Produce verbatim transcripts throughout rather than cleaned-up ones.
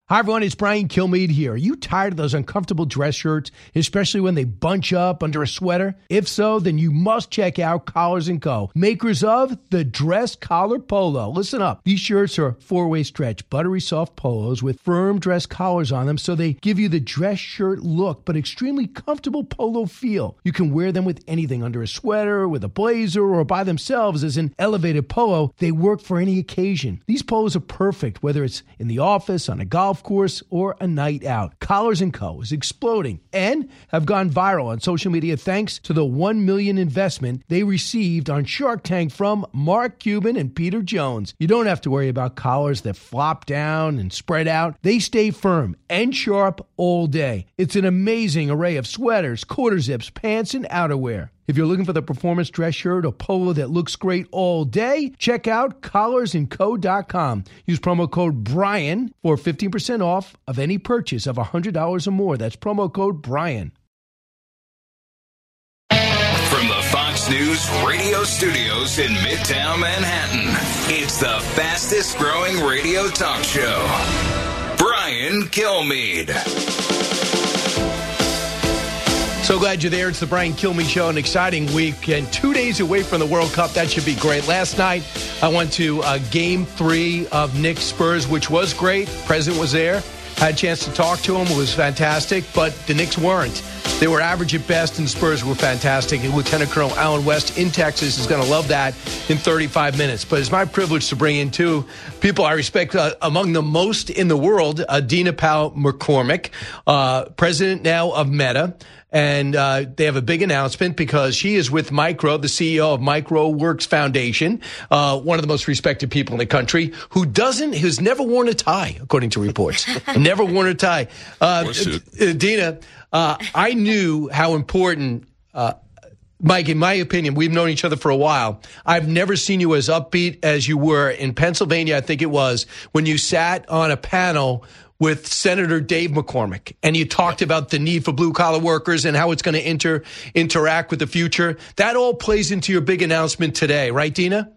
Hi, everyone. It's Brian Kilmeade here. Are you tired of those uncomfortable dress shirts, especially when they bunch up under a sweater? If so, then you must check out Collars and Co., makers of the Dress Collar Polo. Listen up. These shirts are four-way stretch, buttery soft polos with firm dress collars on them, so they give you the dress shirt look, but extremely comfortable polo feel. You can wear them with anything, under a sweater, with a blazer, or by themselves as an elevated polo. They work for any occasion. These polos are perfect, whether it's in the office, on a golf course, or a night out. Collars and Co. is exploding and have gone viral on social media thanks to the one million dollars investment they received on Shark Tank from Mark Cuban and Peter Jones. You don't have to worry about collars that flop down and spread out. They stay firm and sharp all day. It's an amazing array of sweaters, quarter zips, pants, and outerwear. If you're looking for the performance dress shirt or polo that looks great all day, check out collars and co dot com. Use promo code Brian for fifteen percent off of any purchase of one hundred dollars or more. That's promo code Brian. From the Fox News radio studios in Midtown Manhattan, it's the fastest growing radio talk show. Brian Kilmeade. So glad you're there. It's the Brian Kilmeade Show, an exciting week and two days away from the World Cup. That should be great. Last night, I went to uh, game three of Knicks Spurs, which was great. President was there. Had a chance to talk to him. It was fantastic, but the Knicks weren't. They were average at best, and Spurs were fantastic. And Lieutenant Colonel Alan West in Texas is going to love that in thirty-five minutes. But it's my privilege to bring in two people I respect uh, among the most in the world, uh, Dina Powell McCormick, uh, president now of Meta. And uh, they have a big announcement because she is with Micro, the C E O of MicroWorks Foundation, uh, one of the most respected people in the country, who doesn't, who's never worn a tie, according to reports. Never worn a tie. Uh, uh, Dina, uh, I knew how important, uh, Mike, in my opinion, we've known each other for a while. I've never seen you as upbeat as you were in Pennsylvania, I think it was, when you sat on a panel with Senator Dave McCormick, and you talked about the need for blue-collar workers and how it's going to inter interact with the future. That all plays into your big announcement today, right, Dina?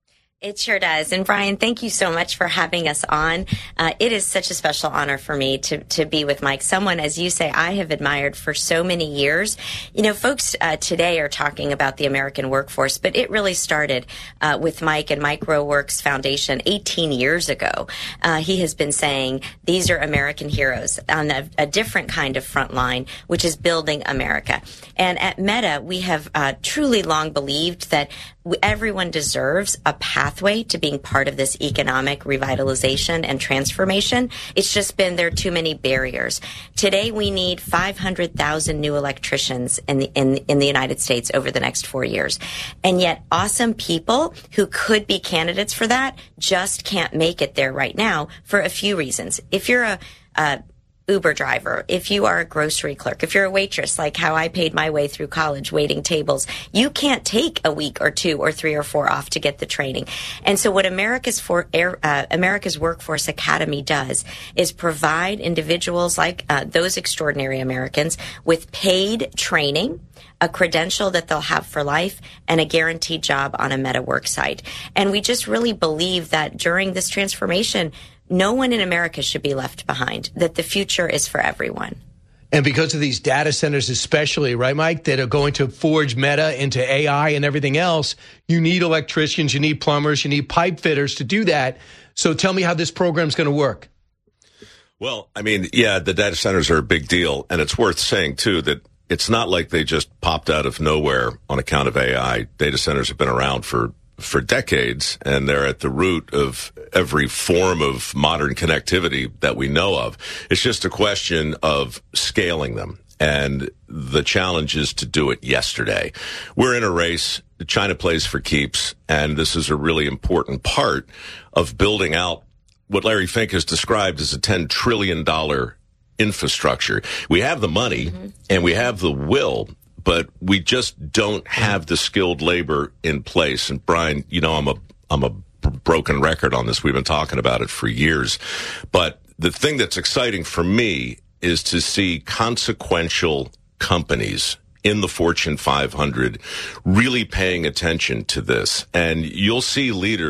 It sure does. And Brian, thank you so much for having us on. Uh, it is such a special honor for me to, to be with Mike, someone, as you say, I have admired for so many years. You know, folks uh, today are talking about the American workforce, but it really started uh, with Mike and MicroWorks Foundation eighteen years ago. Uh, he has been saying these are American heroes on a, a different kind of front line, which is building America. And at Meta, we have uh, truly long believed that everyone deserves a pathway to being part of this economic revitalization and transformation. It's just been there are too many barriers. Today, we need five hundred thousand new electricians in the, in, in the United States over the next four years. And yet, awesome people who could be candidates for that just can't make it there right now for a few reasons. If you're a, a Uber driver, if you are a grocery clerk, if you're a waitress, like how I paid my way through college waiting tables, you can't take a week or two or three or four off to get the training. And so what America's for uh, America's Workforce Academy does is provide individuals like uh, those extraordinary Americans with paid training, a credential that they'll have for life, and a guaranteed job on a Meta work site. And we just really believe that during this transformation, no one in America should be left behind, that the future is for everyone. And because of these data centers especially, right, Mike, that are going to forge Meta into A I and everything else, you need electricians, you need plumbers, you need pipe fitters to do that. So tell me how this program is going to work. Well, I mean, yeah, the data centers are a big deal. And it's worth saying, too, that it's not like they just popped out of nowhere on account of A I. Data centers have been around for for decades, and they're at the root of every form of modern connectivity that we know of. It's just a question of scaling them, and the challenge is to do it yesterday. We're in a race. China plays for keeps, and this is a really important part of building out what Larry Fink has described as a ten trillion dollars infrastructure. We have the money, mm-hmm. and we have the will, but we just don't have the skilled labor in place. And Brian, you know, I'm a I'm a broken record on this. We've been talking about it for years. But the thing that's exciting for me is to see consequential companies in the Fortune five hundred really paying attention to this. And you'll see leaders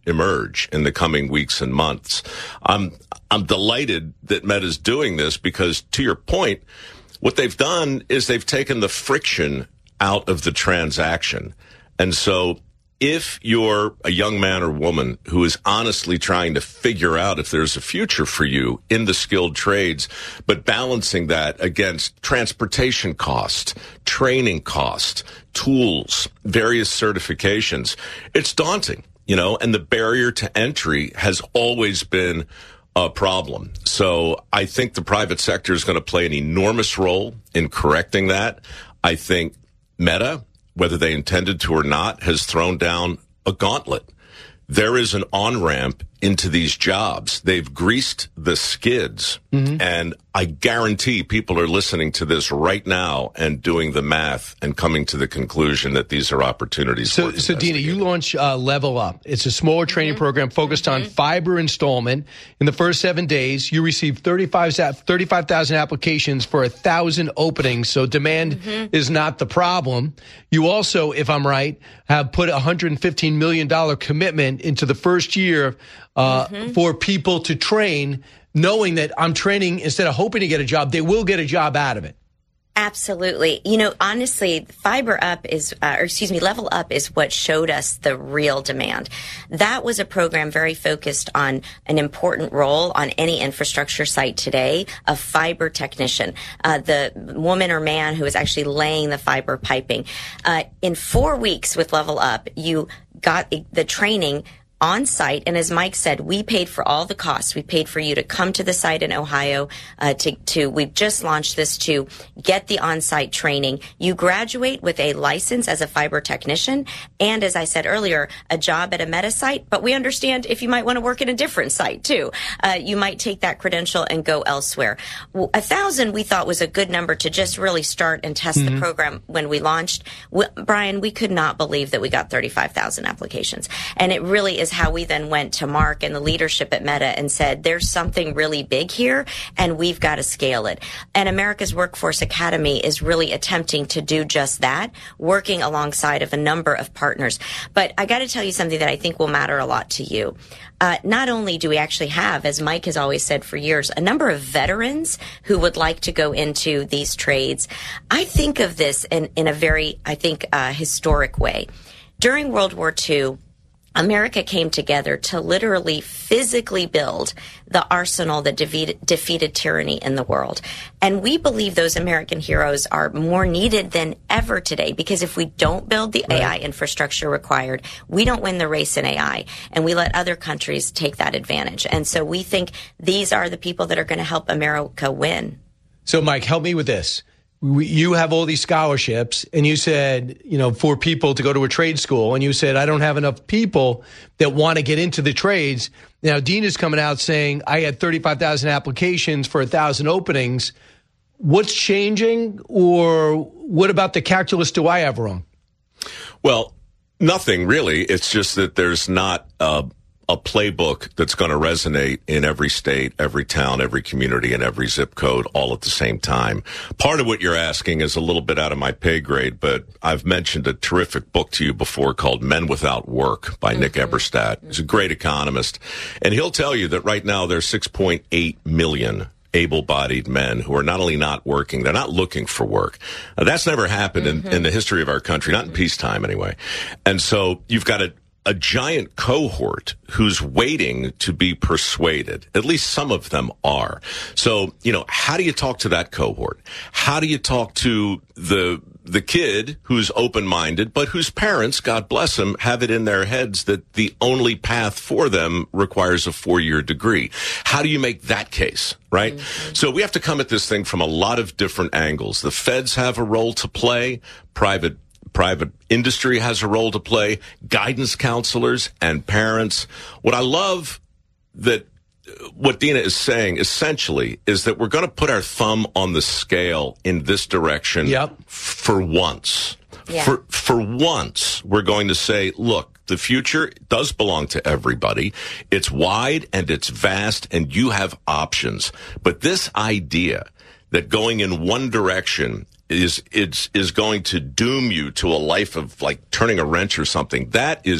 emerge in the coming weeks and months. I'm I'm delighted that Meta's doing this because, to your point, what they've done is they've taken the friction out of the transaction. And so if you're a young man or woman who is honestly trying to figure out if there's a future for you in the skilled trades, but balancing that against transportation cost, training cost, tools, various certifications, it's daunting, you know, and the barrier to entry has always been a problem. So I think the private sector is going to play an enormous role in correcting that. I think Meta, whether they intended to or not, has thrown down a gauntlet. There is an on-ramp into these jobs. They've greased the skids. Mm-hmm. And I guarantee people are listening to this right now and doing the math and coming to the conclusion that these are opportunities. So, so Dina, you launch uh, Level Up. It's a smaller training mm-hmm. program focused mm-hmm. on fiber installment. In the first seven days, you received thirty-five thousand applications for one thousand openings. So demand mm-hmm. is not the problem. You also, if I'm right, have put a one hundred fifteen million dollars commitment into the first year uh, mm-hmm. for people to train, knowing that I'm training instead of hoping to get a job, they will get a job out of it. Absolutely. You know, honestly, Fiber Up is, uh, or excuse me, Level Up is what showed us the real demand. That was a program very focused on an important role on any infrastructure site today, a fiber technician, uh, the woman or man who is actually laying the fiber piping. Uh, in four weeks with Level Up, you got the training on site. And as Mike said, we paid for all the costs. We paid for you to come to the site in Ohio, uh, to, to, we've just launched this to get the on-site training. You graduate with a license as a fiber technician. And as I said earlier, a job at a Meta site. But we understand if you might want to work at a different site too, uh, you might take that credential and go elsewhere. Well, a thousand we thought was a good number to just really start and test mm-hmm. the program when we launched. We, Brian, we could not believe that we got thirty-five thousand applications. And it really is how we then went to Mark and the leadership at Meta and said, there's something really big here and we've got to scale it. And America's Workforce Academy is really attempting to do just that, working alongside of a number of partners. But I got to tell you something that I think will matter a lot to you. Uh, not only do we actually have, as Mike has always said for years, a number of veterans who would like to go into these trades. I think of this in, in a very, I think, uh, historic way. During World War Two, America came together to literally physically build the arsenal that defeated, defeated tyranny in the world. And we believe those American heroes are more needed than ever today, because if we don't build the right. A I infrastructure required, we don't win the race in A I, and we let other countries take that advantage. And so we think these are the people that are going to help America win. So, Mike, help me with this. You have all these scholarships, and you said, you know, for people to go to a trade school, and you said, I don't have enough people that want to get into the trades. Now, Dina's coming out saying, I had thirty-five thousand applications for one thousand openings. What's changing, or what about the calculus do I have wrong? Well, nothing really. It's just that there's not uh, a playbook that's going to resonate in every state, every town, every community, and every zip code all at the same time. Part of what you're asking is a little bit out of my pay grade, but I've mentioned a terrific book to you before called Men Without Work by mm-hmm. Nick Eberstadt. He's a great economist, and he'll tell you that right now there's six point eight million able-bodied men who are not only not working, they're not looking for work. Now, that's never happened mm-hmm. in, in the history of our country, not in peacetime anyway. And so you've got a a giant cohort who's waiting to be persuaded. At least some of them are. So, you know, how do you talk to that cohort? How do you talk to the the kid who's open-minded, but whose parents, God bless them, have it in their heads that the only path for them requires a four-year degree? How do you make that case, right? Mm-hmm. So we have to come at this thing from a lot of different angles. The feds have a role to play. Private Private industry has a role to play, guidance counselors and parents. What I love that what Dina is saying essentially is that we're going to put our thumb on the scale in this direction yep. for once. Yeah. For for once, we're going to say, look, the future does belong to everybody. It's wide and it's vast and you have options. But this idea that going in one direction is it's is going to doom you to a life of like turning a wrench or something, that is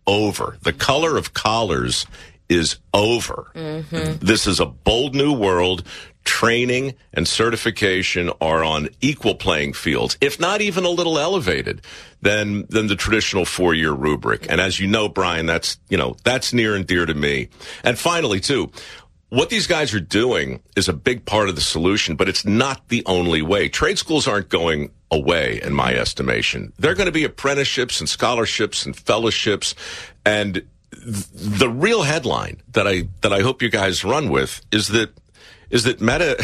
over. The color of collars is over. Mm-hmm. This is a bold new world. Training and certification are on equal playing fields, if not even a little elevated than than the traditional four-year rubric. And as you know, Brian, that's, you know, that's near and dear to me. And finally, too, what these guys are doing is a big part of the solution, but it's not the only way. Trade schools aren't going away, in my estimation. They're going to be apprenticeships and scholarships and fellowships. And th- the real headline that I that I hope you guys run with is that is that Meta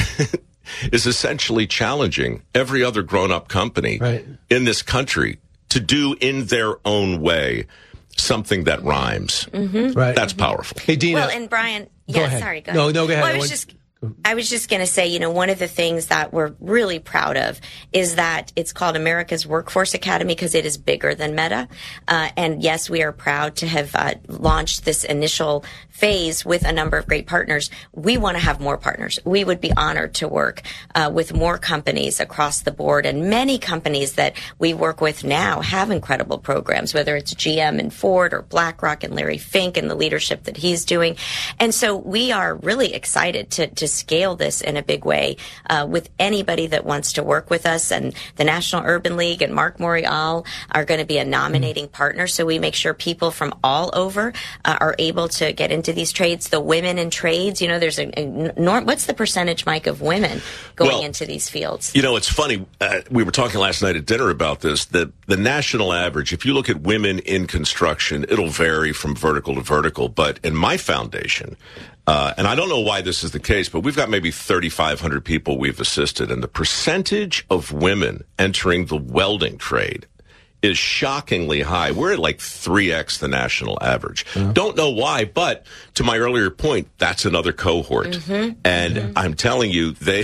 is essentially challenging every other grown-up company right. in this country to do in their own way something that rhymes. Mm-hmm. Right. That's powerful. Hey, Dina. Well, and Brian, yeah, go ahead. sorry, go ahead. No, no, go ahead. Well, I was just... I was just going to say, you know, one of the things that we're really proud of is that it's called America's Workforce Academy because it is bigger than Meta. Uh, and yes, we are proud to have uh, launched this initial phase with a number of great partners. We want to have more partners. We would be honored to work uh, with more companies across the board. And many companies that we work with now have incredible programs, whether it's G M and Ford or BlackRock and Larry Fink and the leadership that he's doing. And so we are really excited to, to scale this in a big way uh, with anybody that wants to work with us. And the National Urban League and Mark Morial are going to be a nominating mm-hmm. partner. So we make sure people from all over uh, are able to get into these trades. The women in trades, you know, there's a, a norm. What's the percentage, Mike, of women going well, into these fields? You know, it's funny. Uh, we were talking last night at dinner about this. The, the national average, if you look at women in construction, it'll vary from vertical to vertical. But in my foundation, Uh, and I don't know why this is the case, but we've got maybe thirty-five hundred people we've assisted, and the percentage of women entering the welding trade is shockingly high. We're at like three x the national average. Mm-hmm. Don't know why, but to my earlier point, that's another cohort. Mm-hmm. And mm-hmm. I'm telling you, they,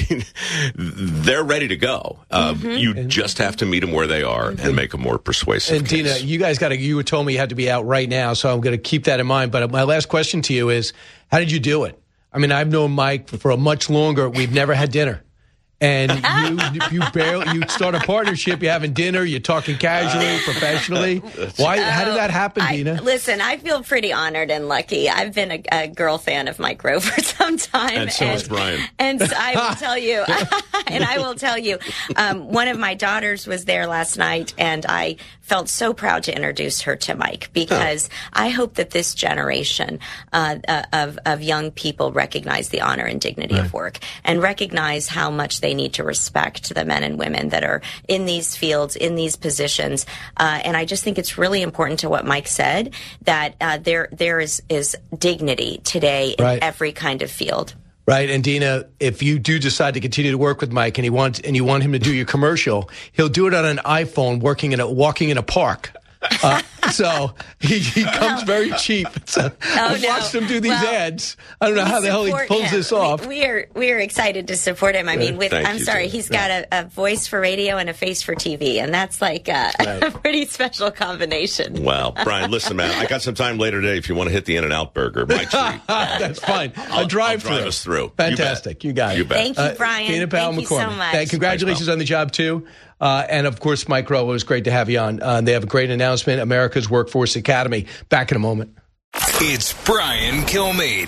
they're ready to go. Um, mm-hmm. You and, just have to meet them where they are mm-hmm. and make them more persuasive. And case. Dina, you guys got to, you told me you had to be out right now, so I'm going to keep that in mind. But my last question to you is, how did you do it? I mean, I've known Mike for a much longer. We've never had dinner. And you you barely you start a partnership. You're having dinner. You're talking casually, professionally. Why? How did that happen, I, Dina? Listen, I feel pretty honored and lucky. I've been a, a girl fan of Mike Rowe for some time, and so and, is Brian. And so I will tell you, and I will tell you, um, one of my daughters was there last night, and I felt so proud to introduce her to Mike because oh. I hope that this generation uh, uh, of of young people recognize the honor and dignity right. of work and recognize how much they need to respect the men and women that are in these fields, in these positions. Uh, and I just think it's really important to what Mike said, that uh, there there is, is dignity today in right. every kind of field. Right. And Dina, if you do decide to continue to work with Mike and he wants and you want him to do your commercial, he'll do it on an iPhone working in a walking in a park. Uh, so he, he comes very cheap. So oh, I've no. watched him do these well, ads. I don't know how the hell he pulls him. this off. We, we are we are excited to support him. I mean, with Thank I'm you, sorry, Dina. he's got a, a voice for radio and a face for T V, and that's like a, right. a pretty special combination. Wow, Brian, listen, man, I got some time later today if you want to hit the In-N-Out Burger. My treat. That's fine. I'll, a drive-through. I'll drive us through. Fantastic. You, you got it. You bet. Thank you, Brian. Uh, Dina Powell Thank McCormick. you so much. Thank, congratulations Thanks, on the job, too. Uh, and, of course, Mike Rowe, it was great to have you on. Uh, they have a great announcement, America's Workforce Academy. Back in a moment. It's Brian Kilmeade.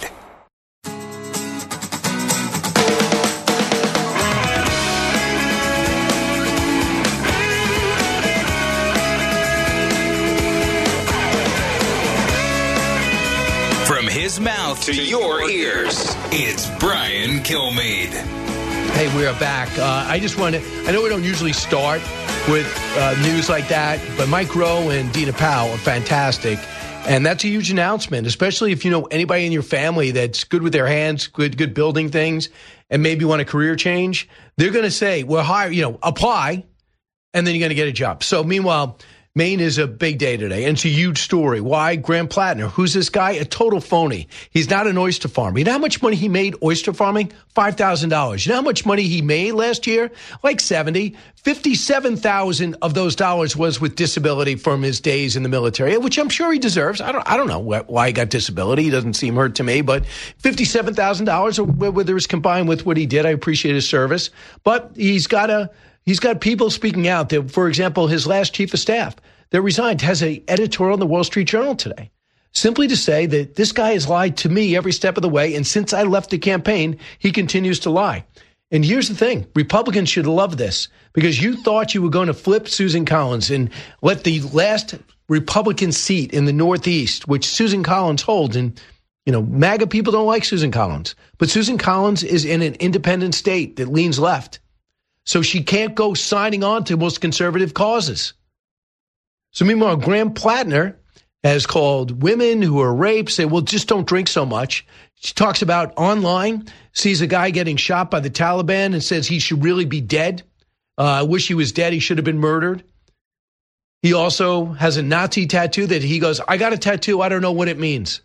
From his mouth to your ears, it's Brian Kilmeade. Hey, we are back. Uh, I just want to, I know we don't usually start with uh, news like that, but Mike Rowe and Dina Powell are fantastic. And that's a huge announcement, especially if you know anybody in your family that's good with their hands, good good building things, and maybe want a career change. They're going to say, well, hire, you know, apply, and then you're going to get a job. So meanwhile, Maine is a big day today, and it's a huge story. Why? Graham Plattner. Who's this guy? A total phony. He's not an oyster farmer. You know how much money he made oyster farming? five thousand dollars. You know how much money he made last year? Like seventy. fifty-seven thousand dollars of those dollars was with disability from his days in the military, which I'm sure he deserves. I don't I don't know why he got disability. He doesn't seem hurt to me, but fifty-seven thousand dollars, whether it's combined with what he did, I appreciate his service. But he's got a He's got people speaking out. That, for example, his last chief of staff that resigned has an editorial in the Wall Street Journal today. simply to say that this guy has lied to me every step of the way, and since I left the campaign, he continues to lie. And here's the thing. Republicans should love this, because you thought you were going to flip Susan Collins and let the last Republican seat in the Northeast, which Susan Collins holds, and, you know, MAGA people don't like Susan Collins, but Susan Collins is in an independent state that leans left. So she can't go signing on to most conservative causes. So meanwhile, Graham Plattner has called women who are raped, say, well, just don't drink so much. She talks about online, sees a guy getting shot by the Taliban and says he should really be dead. Uh, I wish he was dead. He should have been murdered. He also has a Nazi tattoo that he goes, I got a tattoo. I don't know what it means.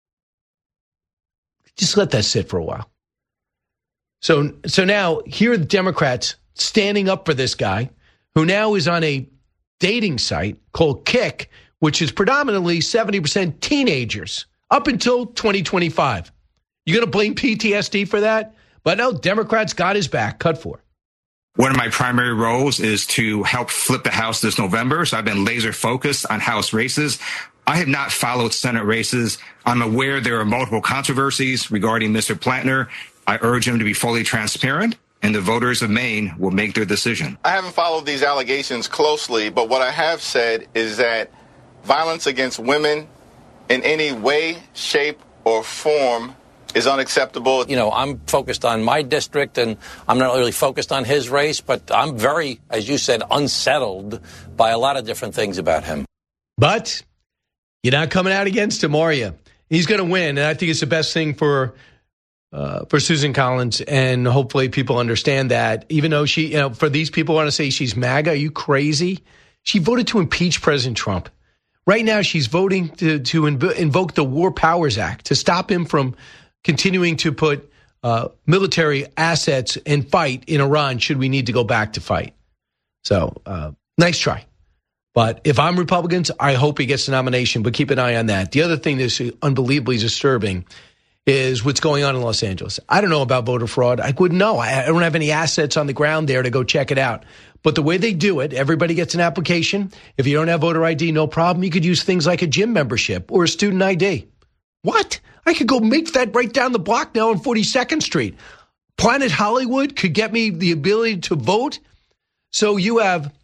Just let that sit for a while. So, so now here are the Democrats standing up for this guy who now is on a dating site called Kik, which is predominantly seventy percent teenagers up until twenty twenty-five. You going to blame P T S D for that? But no, Democrats got his back. Cut for. One of my primary roles is to help flip the House this November. So I've been laser focused on House races. I have not followed Senate races. I'm aware there are multiple controversies regarding Mister Plattner. I urge him to be fully transparent, and the voters of Maine will make their decision. I haven't followed these allegations closely, but what I have said is that violence against women in any way, shape, or form is unacceptable. You know, I'm focused on my district, and I'm not really focused on his race, but I'm very, as you said, unsettled by a lot of different things about him. But you're not coming out against him, are you? He's going to win, and I think it's the best thing for uh, for Susan Collins, and hopefully people understand that. Even though she, you know, for these people who want to say she's MAGA, are you crazy? She voted to impeach President Trump. Right now, she's voting to, to inv- invoke the War Powers Act to stop him from continuing to put uh, military assets and fight in Iran should we need to go back to fight. So, uh, nice try. But if I'm Republicans, I hope he gets the nomination, but keep an eye on that. The other thing that's unbelievably disturbing is what's going on in Los Angeles. I don't know about voter fraud. I wouldn't know. I don't have any assets on the ground there to go check it out. But the way they do it, everybody gets an application. If you don't have voter I D, no problem. You could use things like a gym membership or a student I D. What? I could go make that right down the block now on forty-second Street. Planet Hollywood could get me the ability to vote. So you have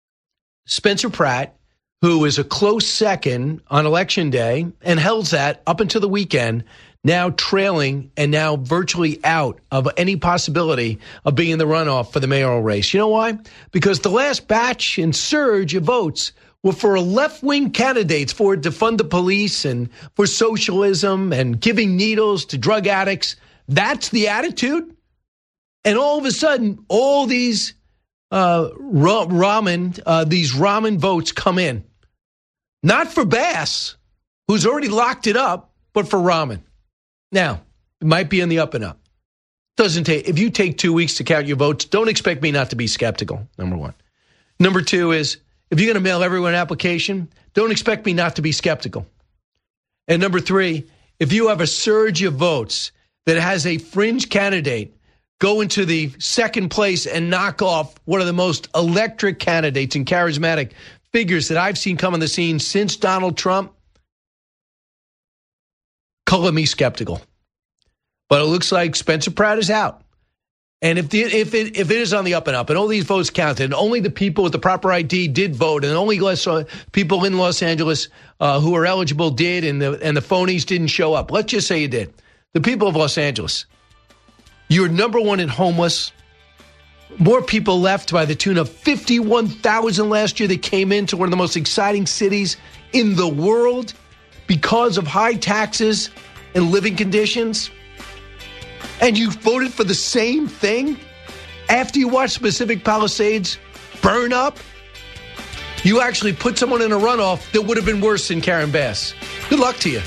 Spencer Pratt, who is a close second on Election Day and held that up until the weekend, now trailing and now virtually out of any possibility of being in the runoff for the mayoral race. You know why? Because the last batch and surge of votes were for left-wing candidates for to fund the police and for socialism and giving needles to drug addicts. That's the attitude. And all of a sudden, all these uh, ramen, uh, these ramen votes come in. Not for Bass, who's already locked it up, but for ramen. Now, it might be in the up and up. Doesn't take, if you take two weeks to count your votes, don't expect me not to be skeptical, number one. Number two is, if you're going to mail everyone an application, don't expect me not to be skeptical. And number three, if you have a surge of votes that has a fringe candidate go into the second place and knock off one of the most electric candidates and charismatic figures that I've seen come on the scene since Donald Trump, color me skeptical. But it looks like Spencer Pratt is out. And if the, if it if it is on the up and up, and all these votes counted, and only the people with the proper I D did vote, and only less, uh, people in Los Angeles uh, who are eligible did, and the and the phonies didn't show up. Let's just say you did. The people of Los Angeles, you're number one in homeless. More people left by the tune of fifty-one thousand last year that came into one of the most exciting cities in the world because of high taxes and living conditions. And you voted for the same thing after you watched Pacific Palisades burn up? You actually put someone in a runoff that would have been worse than Karen Bass. Good luck to you.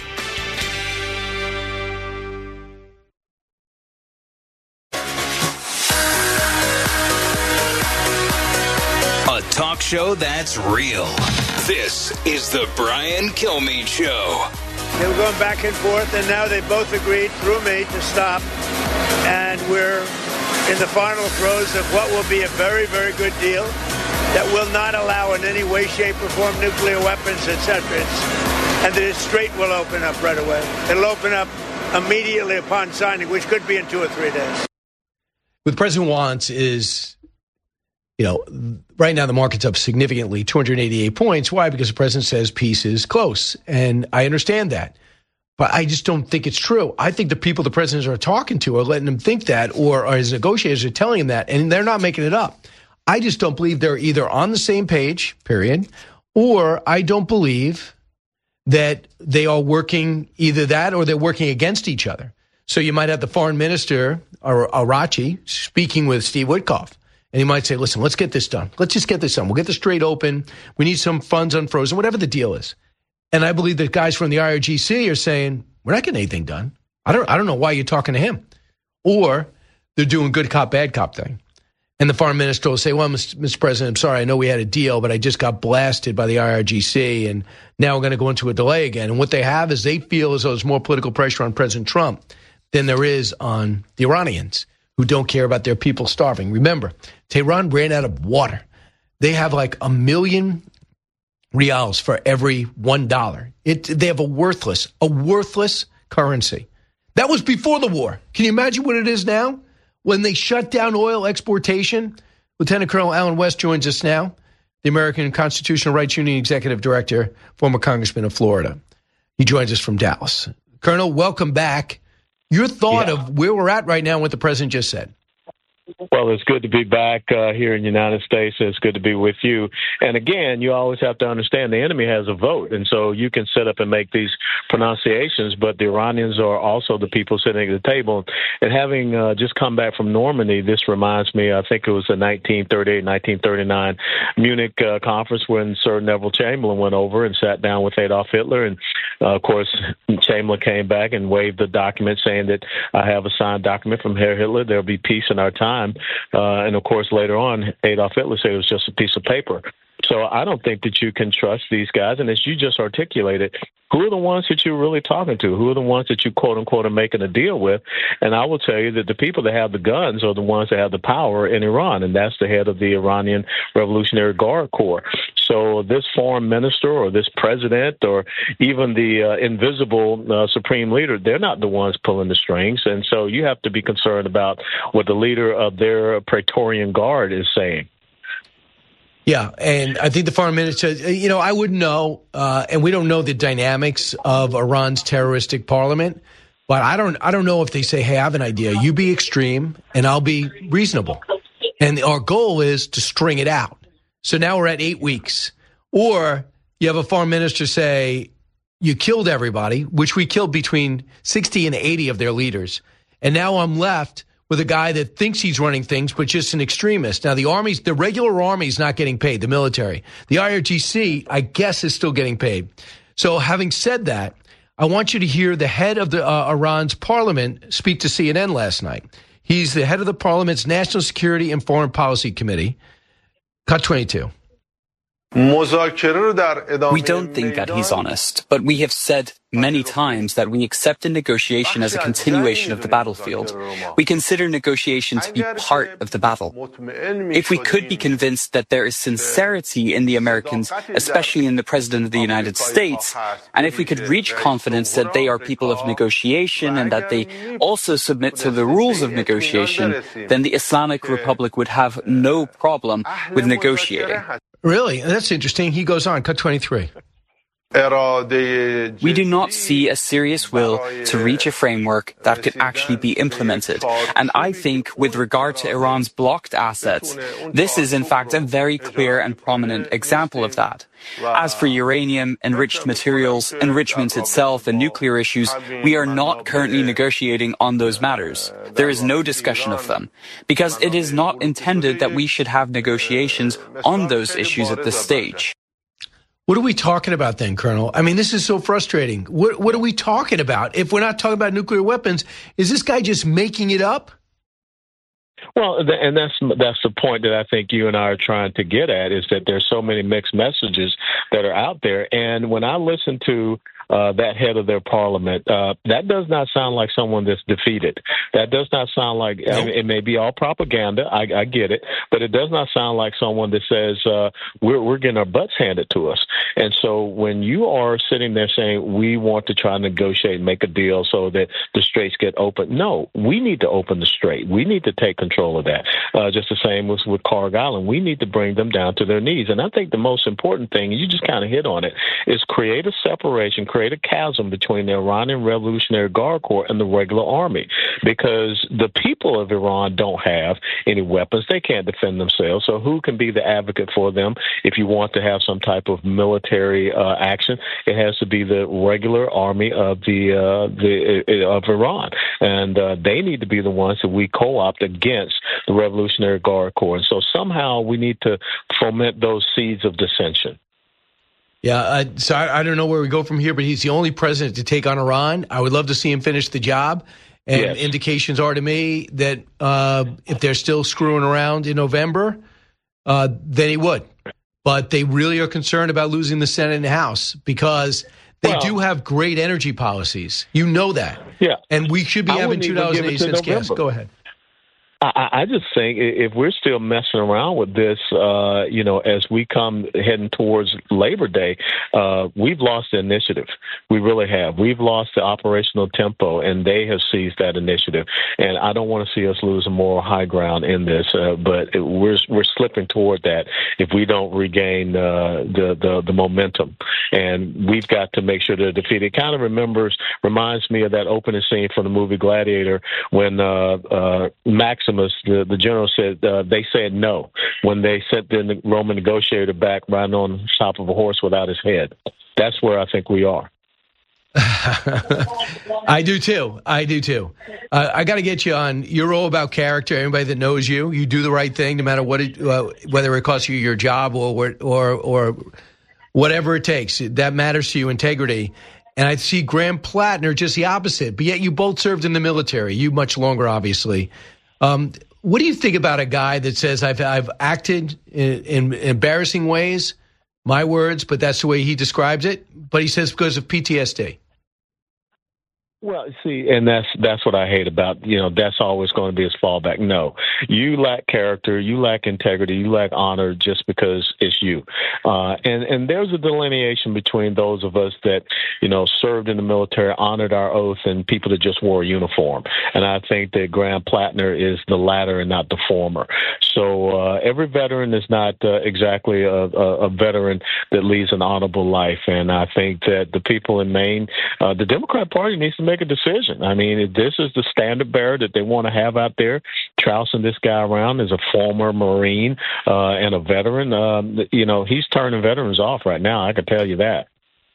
A talk show that's real. This is the Brian Kilmeade Show. They were going back and forth, and now they both agreed through me to stop. And we're in the final throes of what will be a very, very good deal that will not allow in any way, shape, or form nuclear weapons, et cetera. It's and the Strait will open up right away. It'll open up immediately upon signing, which could be in two or three days. What the president wants is, you know, right now the market's up significantly, two hundred eighty-eight points. Why? Because the president says peace is close. And I understand that. But I just don't think it's true. I think the people the presidents are talking to are letting him think that, or, or his negotiators are telling him that, and they're not making it up. I just don't believe they're either on the same page, period, or I don't believe that they are working either that or they're working against each other. So you might have the foreign minister, or Arachi, speaking with Steve Witkoff, and he might say, listen, let's get this done. Let's just get this done. We'll get the Strait open. We need some funds unfrozen, whatever the deal is. And I believe the guys from the I R G C are saying, we're not getting anything done. I don't I don't know why you're talking to him. Or they're doing good cop, bad cop thing. And the foreign minister will say, well, Mister President, I'm sorry, I know we had a deal, but I just got blasted by the I R G C, and now we're going to go into a delay again. And what they have is they feel as though there's more political pressure on President Trump than there is on the Iranians, who don't care about their people starving. Remember, Tehran ran out of water. They have like a million reals for every one dollar. It, they have a worthless, a worthless currency. That was before the war. Can you imagine what it is now? When they shut down oil exportation? Lieutenant Colonel Alan West joins us now, the American Constitutional Rights Union Executive Director, former Congressman of Florida. He joins us from Dallas. Colonel, welcome back. Your thought yeah. of where we're at right now and what the president just said. Well, it's good to be back uh, here in the United States. It's good to be with you. And again, you always have to understand the enemy has a vote. And so you can sit up and make these pronunciations, but the Iranians are also the people sitting at the table. And having uh, just come back from Normandy, this reminds me, I think it was the nineteen thirty-eight, nineteen thirty-nine Munich uh, conference when Sir Neville Chamberlain went over and sat down with Adolf Hitler. And, uh, of course, Chamberlain came back and waved the document saying that I have a signed document from Herr Hitler. There'll be peace in our time. Uh, and, of course, later on, Adolf Hitler said it was just a piece of paper. So I don't think that you can trust these guys. And as you just articulated, who are the ones that you're really talking to? Who are the ones that you, quote unquote, are making a deal with? And I will tell you that the people that have the guns are the ones that have the power in Iran, and that's the head of the Iranian Revolutionary Guard Corps. So this foreign minister or this president or even the uh, invisible uh, supreme leader, they're not the ones pulling the strings. And so you have to be concerned about what the leader of their Praetorian Guard is saying. Yeah, and I think the foreign minister, you know, I wouldn't know, uh, and we don't know the dynamics of Iran's terroristic parliament, but I don't I don't know if they say, hey, I have an idea. You be extreme, and I'll be reasonable. And our goal is to string it out. So now we're at eight weeks. Or you have a foreign minister say, you killed everybody, which we killed between sixty and eighty of their leaders. And now I'm left with a guy that thinks he's running things, but just an extremist. Now, the army's, the regular army's not getting paid, the military. The I R G C, I guess, is still getting paid. So having said that, I want you to hear the head of the uh, Iran's parliament speak to C N N last night. He's the head of the parliament's National Security and Foreign Policy Committee. Cut twenty-two. We don't think that he's honest, but we have said many times that we accept a negotiation as a continuation of the battlefield. We consider negotiation to be part of the battle. If we could be convinced that there is sincerity in the Americans, especially in the President of the United States, and if we could reach confidence that they are people of negotiation and that they also submit to the rules of negotiation, then the Islamic Republic would have no problem with negotiating. Really? That's interesting. He goes on. Cut twenty-three. We do not see a serious will to reach a framework that could actually be implemented. And I think with regard to Iran's blocked assets, this is in fact a very clear and prominent example of that. As for uranium, enriched materials, enrichment itself, and nuclear issues, we are not currently negotiating on those matters. There is no discussion of them, because it is not intended that we should have negotiations on those issues at this stage. What are we talking about then, Colonel? I mean, this is so frustrating. What, what are we talking about? If we're not talking about nuclear weapons, is this guy just making it up? Well, and that's that's the point that I think you and I are trying to get at, is that there's so many mixed messages that are out there. And when I listen to uh, that head of their parliament. Uh, that does not sound like someone that's defeated. That does not sound like, I mean, it may be all propaganda, I, I get it, but it does not sound like someone that says uh, we're, we're getting our butts handed to us. And so when you are sitting there saying we want to try and negotiate and make a deal so that the straits get open, no, we need to open the strait. We need to take control of that. Uh, just the same as with Carg Island. We need to bring them down to their knees. And I think the most important thing, and you just kind of hit on it, is create a separation, create a chasm between the Iranian Revolutionary Guard Corps and the regular army, because the people of Iran don't have any weapons. They can't defend themselves. So who can be the advocate for them if you want to have some type of military uh, action? It has to be the regular army of the uh, the uh, of Iran, and uh, they need to be the ones that we co-opt against the Revolutionary Guard Corps. And so somehow we need to foment those seeds of dissension. Yeah, uh, so I, I don't know where we go from here, but he's the only president to take on Iran. I would love to see him finish the job. And yes. Indications are to me that uh, if they're still screwing around in November, uh, then he would. But they really are concerned about losing the Senate and the House because they well, do have great energy policies. You know that. Yeah. And we should be I having two dollars and eighty cents gas. Go ahead. I, I just think if we're still messing around with this, uh, you know, as we come heading towards Labor Day, uh, we've lost the initiative. We really have. We've lost the operational tempo, and they have seized that initiative. And I don't want to see us lose a moral high ground in this, uh, but it, we're we're slipping toward that if we don't regain uh, the, the the momentum. And we've got to make sure they're defeated. It kind of remembers, reminds me of that opening scene from the movie Gladiator when uh, uh, Max The, the general said uh, they said no when they sent the Roman negotiator back riding on top of a horse without his head. That's where I think we are. I do too. I do too. Uh, I got to get you on. You're all about character. Anybody that knows you, you do the right thing, no matter what, it, uh, whether it costs you your job or or or whatever it takes. That matters to you. Integrity. And I see Graham Plattner just the opposite. But yet you both served in the military. You much longer, obviously. Um, what do you think about a guy that says I've I've acted in, in embarrassing ways, my words, but that's the way he describes it. But he says because of P T S D. Well, see, and that's that's what I hate about, you know, that's always going to be his fallback. No, you lack character, you lack integrity, you lack honor just because it's you. Uh, and, and there's a delineation between those of us that, you know, served in the military, honored our oath, and people that just wore a uniform. And I think that Graham Plattner is the latter and not the former. So uh, every veteran is not uh, exactly a, a, a veteran that leads an honorable life. And I think that the people in Maine, uh, the Democrat Party needs to make a decision. I mean, if this is the standard bearer that they want to have out there, trouncing this guy around as a former Marine uh, and a veteran, um, you know, he's turning veterans off right now. I can tell you that.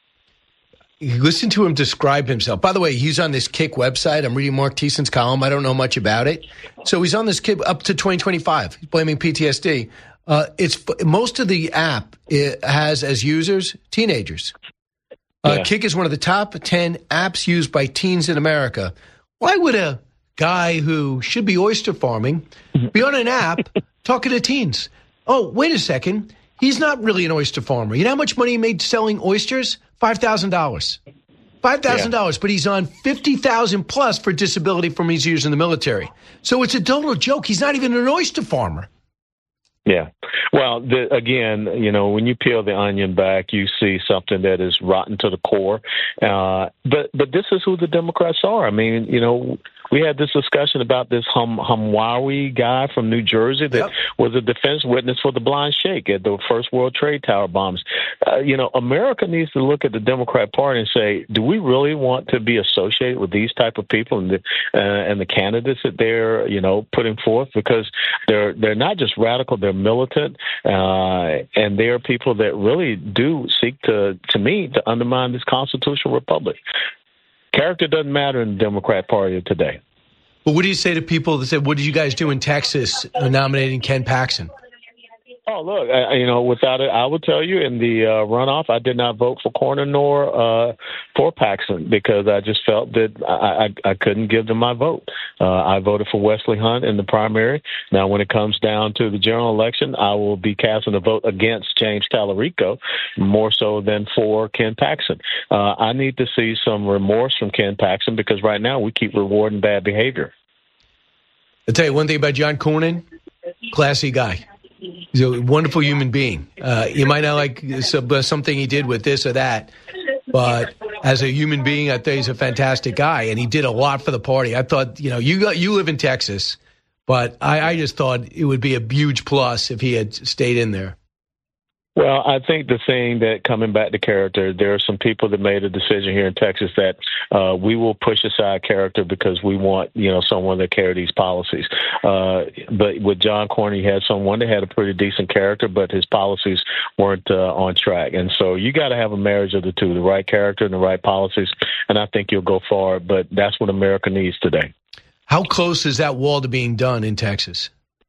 Listen to him describe himself. By the way, he's on this Kick website. I'm reading Mark Thiessen's column. I don't know much about it. So he's on this Kick up to twenty twenty-five. He's blaming P T S D. Uh, it's most of the app it has as users teenagers. Uh, yeah. Kick is one of the top ten apps used by teens in America. Why would a guy who should be oyster farming be on an app talking to teens? Oh, wait a second. He's not really an oyster farmer. You know how much money he made selling oysters? five thousand dollars. five thousand dollars, yeah. But he's on fifty thousand dollars plus for disability from his years in the military. So it's a total joke. He's not even an oyster farmer. Yeah. Well, the, again, you know, when you peel the onion back, you see something that is rotten to the core. Uh, but but this is who the Democrats are. I mean, you know, we had this discussion about this Hum Hamwawi guy from New Jersey that yep. was a defense witness for the blind sheikh at the first World Trade Tower bombs. Uh, you know, America needs to look at the Democrat Party and say, do we really want to be associated with these type of people and the, uh, and the candidates that they're, you know, putting forth? Because they're they're not just radical, they're militant, uh, and they're people that really do seek to, to me, to undermine this constitutional republic. Character doesn't matter in the Democrat Party today. But what do you say to people that said, what did you guys do in Texas uh, nominating Ken Paxton? Oh, Oh, look, I, you know, without it, I will tell you in the uh, runoff, I did not vote for Cornyn nor uh, for Paxton because I just felt that I, I, I couldn't give them my vote. Uh, I voted for Wesley Hunt in the primary. Now, when it comes down to the general election, I will be casting a vote against James Tallarico more so than for Ken Paxton. Uh, I need to see some remorse from Ken Paxton because right now we keep rewarding bad behavior. I'll tell you one thing about John Cornyn, classy guy. He's a wonderful human being. Uh, you might not like some, something he did with this or that, but as a human being, I think he's a fantastic guy, and he did a lot for the party. I thought, you know, you got, you live in Texas, but I, I just thought it would be a huge plus if he had stayed in there. Well, I think the thing that coming back to character, there are some people that made a decision here in Texas that uh, we will push aside character because we want, you know, someone that carry these policies. Uh, but with John Cornyn, he had someone that had a pretty decent character, but his policies weren't uh, on track. And so you got to have a marriage of the two, the right character and the right policies. And I think you'll go far, but that's what America needs today. How close is that wall to being done in Texas?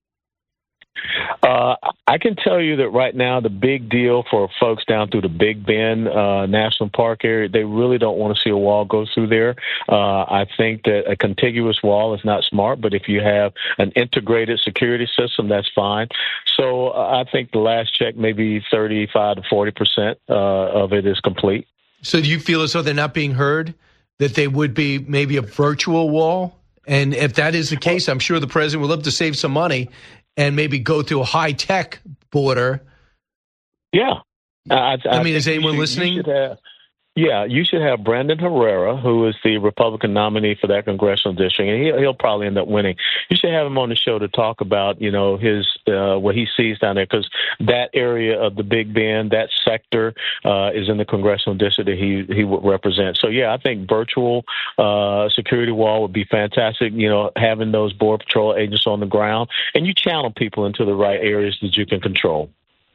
Uh, I can tell you that right now the big deal for folks down through the Big Bend uh, National Park area, they really don't want to see a wall go through there. Uh, I think that a contiguous wall is not smart, but if you have an integrated security system, that's fine. So uh, I think the last check, maybe thirty-five to forty percent uh, of it is complete. So do you feel as though they're not being heard, that they would be maybe a virtual wall? And if that is the case, I'm sure the president would love to save some money and maybe go through a high-tech border. Yeah. I, I, I mean, is anyone you should, listening? You should have, yeah, you should have Brandon Herrera, who is the Republican nominee for that congressional district, and he'll, he'll probably end up winning. You should have him on the show to talk about, you know, his uh, what he sees down there, because that area of the Big Bend, that sector, uh, is in the congressional district that he, he would represent. So, yeah, I think virtual uh, security wall would be fantastic, you know, having those Border Patrol agents on the ground, and you channel people into the right areas that you can control.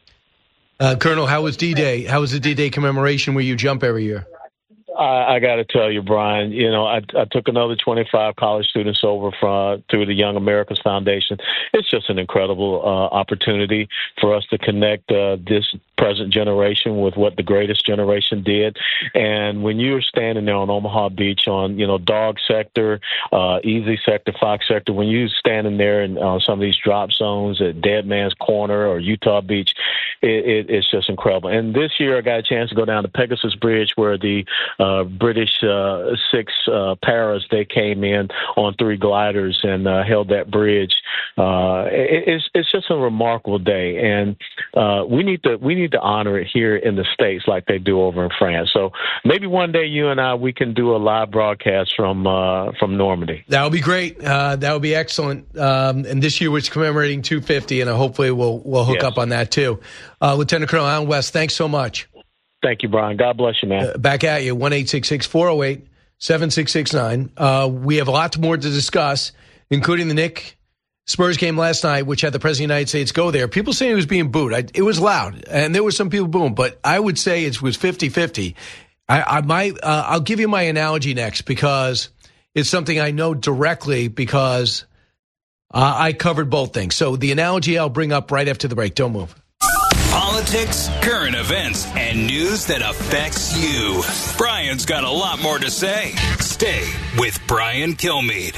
Uh, Colonel, how was D-Day? How was the D-Day commemoration where you jump every year? I, I got to tell you, Brian, you know, I, I took another twenty-five college students over from, through the Young Americans Foundation. It's just an incredible uh, opportunity for us to connect uh, this present generation with what the greatest generation did. And when you're standing there on Omaha Beach on, you know, Dog Sector, uh, Easy Sector, Fox Sector, when you're standing there in uh, some of these drop zones at Dead Man's Corner or Utah Beach, it, it, it's just incredible. And this year I got a chance to go down to Pegasus Bridge where the uh, British uh, six uh, paras, they came in on three gliders and uh, held that bridge. Uh, it, it's, it's just a remarkable day. And uh, we need to we need to honor it here in the States like they do over in France. So maybe one day you and I, we can do a live broadcast from uh, from Normandy. That would be great. Uh, that would be excellent. Um, and this year it's commemorating two fifty, and hopefully we'll we'll hook yes. up on that too. Uh, Lieutenant Colonel Allen West, thanks so much. Thank you, Brian. God bless you, man. Uh, back at you, one eight six six, four oh eight, seven six six nine. Uh, we have a lot more to discuss, including the Knicks Spurs game last night, which had the President of the United States go there. People saying he was being booed. I, it was loud, and there were some people booing, but I would say it was fifty-fifty. I, I might, uh, I'll give you my analogy next because it's something I know directly because uh, I covered both things. So the analogy I'll bring up right after the break. Don't move. Politics, current events, and news that affects you. Brian's got a lot more to say. Stay with Brian Kilmeade.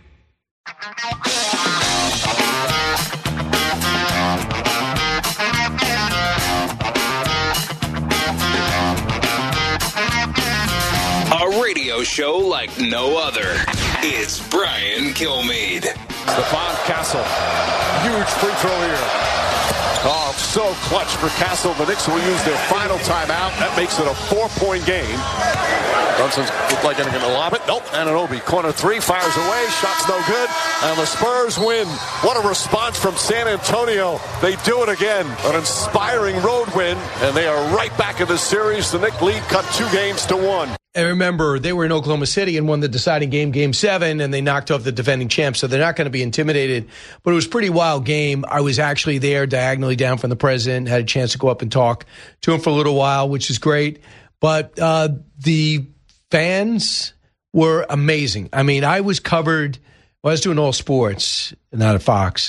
A radio show like no other. It's Brian Kilmeade. Stephon Castle. Huge free throw here. Oh, so clutch for Castle. The Knicks will use their final timeout. That makes it a four-point game. Brunson's looked like they're going to lob it. Nope. Anunoby, corner three, fires away. Shot's no good. And the Spurs win. What a response from San Antonio. They do it again. An inspiring road win. And they are right back in the series. The Knicks lead cut two games to one. And remember, they were in Oklahoma City and won the deciding game, game seven, and they knocked off the defending champs, so they're not going to be intimidated. But it was a pretty wild game. I was actually there diagonally down from the president, had a chance to go up and talk to him for a little while, which is great. But uh, the fans were amazing. I mean, I was covered, well, I was doing all sports, not at Fox.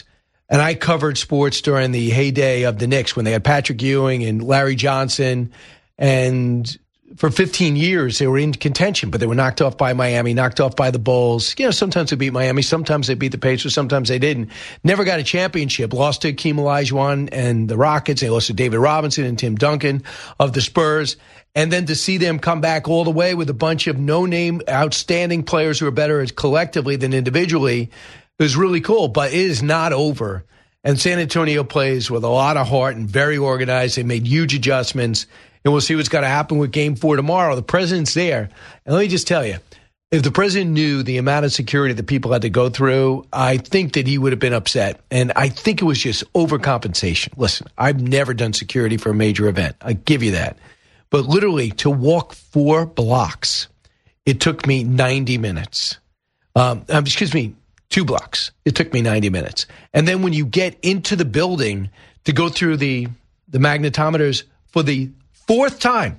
And I covered sports during the heyday of the Knicks when they had Patrick Ewing and Larry Johnson. And for fifteen years, they were in contention, but they were knocked off by Miami, knocked off by the Bulls. You know, sometimes they beat Miami, sometimes they beat the Pacers, sometimes they didn't. Never got a championship. Lost to Hakeem Olajuwon and the Rockets. They lost to David Robinson and Tim Duncan of the Spurs. And then to see them come back all the way with a bunch of no-name, outstanding players who are better collectively than individually was really cool. But it is not over. And San Antonio plays with a lot of heart and very organized. They made huge adjustments. And we'll see what's going to happen with game four tomorrow. The president's there. And let me just tell you, if the president knew the amount of security that people had to go through, I think that he would have been upset. And I think it was just overcompensation. Listen, I've never done security for a major event. I give you that. But literally, to walk four blocks, it took me ninety minutes. Um, excuse me, two blocks. It took me ninety minutes. And then when you get into the building to go through the, the magnetometers for the fourth time,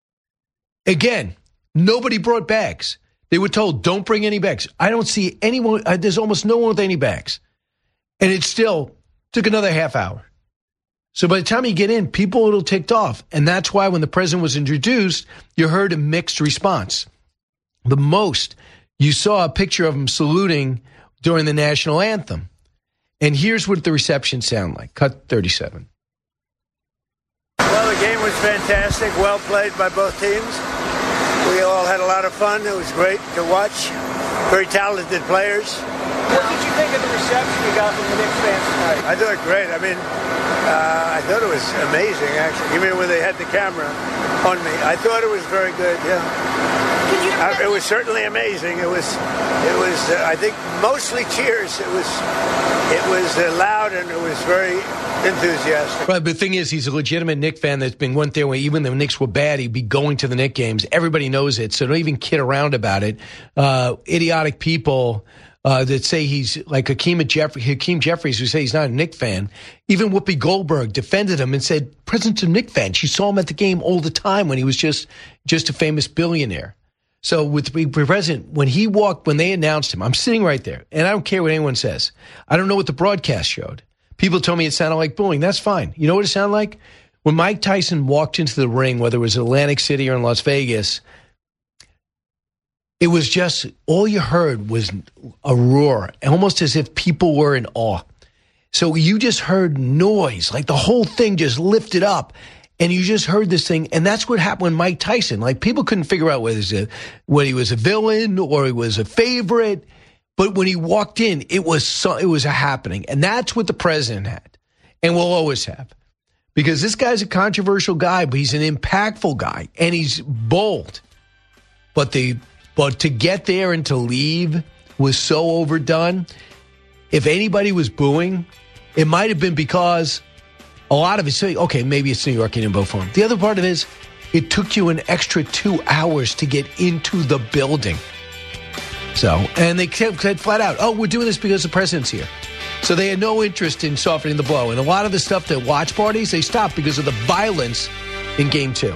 again, nobody brought bags. They were told, don't bring any bags. I don't see anyone. Uh, there's almost no one with any bags. And it still took another half hour. So by the time you get in, people will ticked off. And that's why when the president was introduced, you heard a mixed response. The most, you saw a picture of him saluting during the national anthem. And here's what the reception sounded like. Cut thirty-seven. Well, the game was fantastic. Well played by both teams. We all had a lot of fun. It was great to watch. Very talented players. What did you think of the reception you got from the Knicks fans tonight? I thought great. I mean, uh, I thought it was amazing, actually. Even when they had the camera on me, I thought it was very good. Yeah, uh, it was certainly amazing. It was, it was. Uh, I think mostly cheers. It was, it was uh, loud and it was very enthusiastic. Right, but the thing is, he's a legitimate Knicks fan that's been went there where even the Knicks were bad, he'd be going to the Knicks games. Everybody knows it, so don't even kid around about it. Uh, idiotic people uh, that say he's like Hakeem, Jeff- Hakeem Jeffries, who say he's not a Knicks fan. Even Whoopi Goldberg defended him and said, President's a Knicks fan. She saw him at the game all the time when he was just, just a famous billionaire. So with the president, when he walked, when they announced him, I'm sitting right there, and I don't care what anyone says. I don't know what the broadcast showed. People told me it sounded like booing. That's fine. You know what it sounded like? When Mike Tyson walked into the ring, whether it was Atlantic City or in Las Vegas, it was just, all you heard was a roar, almost as if people were in awe. So you just heard noise, like the whole thing just lifted up, and you just heard this thing, and that's what happened with Mike Tyson. Like, people couldn't figure out whether, a, whether he was a villain or he was a favorite. But when he walked in, it was so, it was a happening. And that's what the president had and will always have. Because this guy's a controversial guy, but he's an impactful guy, and he's bold. But the but to get there and to leave was so overdone. If anybody was booing, it might have been because a lot of it say, okay, maybe it's New York, you didn't vote for him. The other part of it is it took you an extra two hours to get into the building. So, and they said flat out, oh, we're doing this because the president's here. So they had no interest in softening the blow. And a lot of the stuff that watch parties, they stopped because of the violence in game two.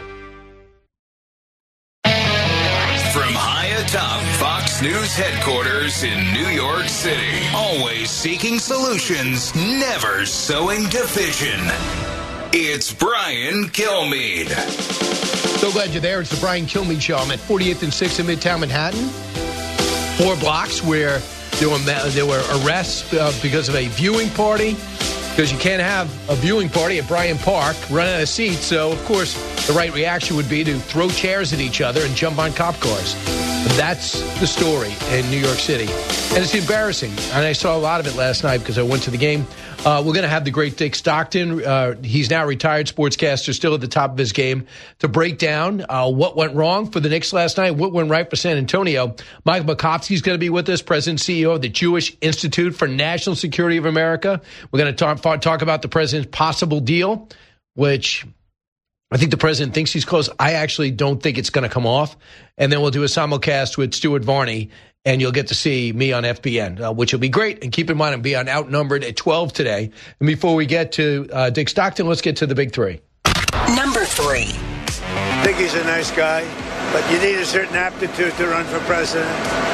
From high atop Fox News headquarters in New York City, always seeking solutions, never sowing division. It's Brian Kilmeade. So glad you're there. It's the Brian Kilmeade Show. I'm at forty-eighth and sixth in Midtown Manhattan. Four blocks where there were there were arrests uh, because of a viewing party, because you can't have a viewing party at Bryant Park, run out of seats. So, of course, the right reaction would be to throw chairs at each other and jump on cop cars. That's the story in New York City. And it's embarrassing. And I saw a lot of it last night because I went to the game. Uh, we're going to have the great Dick Stockton. Uh, he's now retired sportscaster, still at the top of his game, to break down uh, what went wrong for the Knicks last night, what went right for San Antonio. Mike Makovsky's going to be with us, President and C E O of the Jewish Institute for National Security of America. We're going to talk, talk about the president's possible deal, which I think the president thinks he's close. I actually don't think it's going to come off. And then we'll do a simulcast with Stuart Varney, and you'll get to see me on F B N, uh, which will be great. And keep in mind, I'll be on Outnumbered at twelve today. And before we get to uh, Dick Stockton, let's get to the big three. Number three. I think he's a nice guy, but you need a certain aptitude to run for president.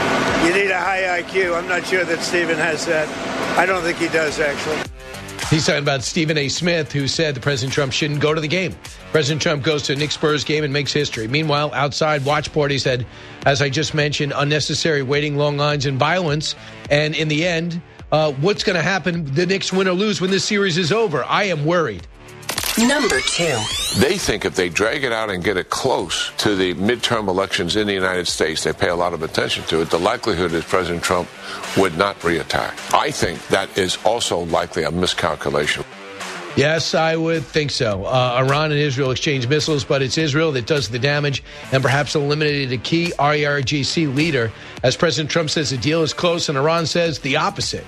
You need a high I Q. I'm not sure that Stephen has that. I don't think he does, actually. He's talking about Stephen A. Smith, who said that President Trump shouldn't go to the game. President Trump goes to a Knicks Spurs game and makes history. Meanwhile, outside watch parties had, as I just mentioned, unnecessary waiting, long lines, and violence. And in the end, uh, what's going to happen? The Knicks win or lose when this series is over. I am worried. Number two. They think if they drag it out and get it close to the midterm elections in the United States, they pay a lot of attention to it, the likelihood is President Trump would not reattack. I think that is also likely a miscalculation. Yes, I would think so. Uh, Iran and Israel exchange missiles, but it's Israel that does the damage and perhaps eliminated a key I R G C leader. As President Trump says the deal is close, and Iran says the opposite.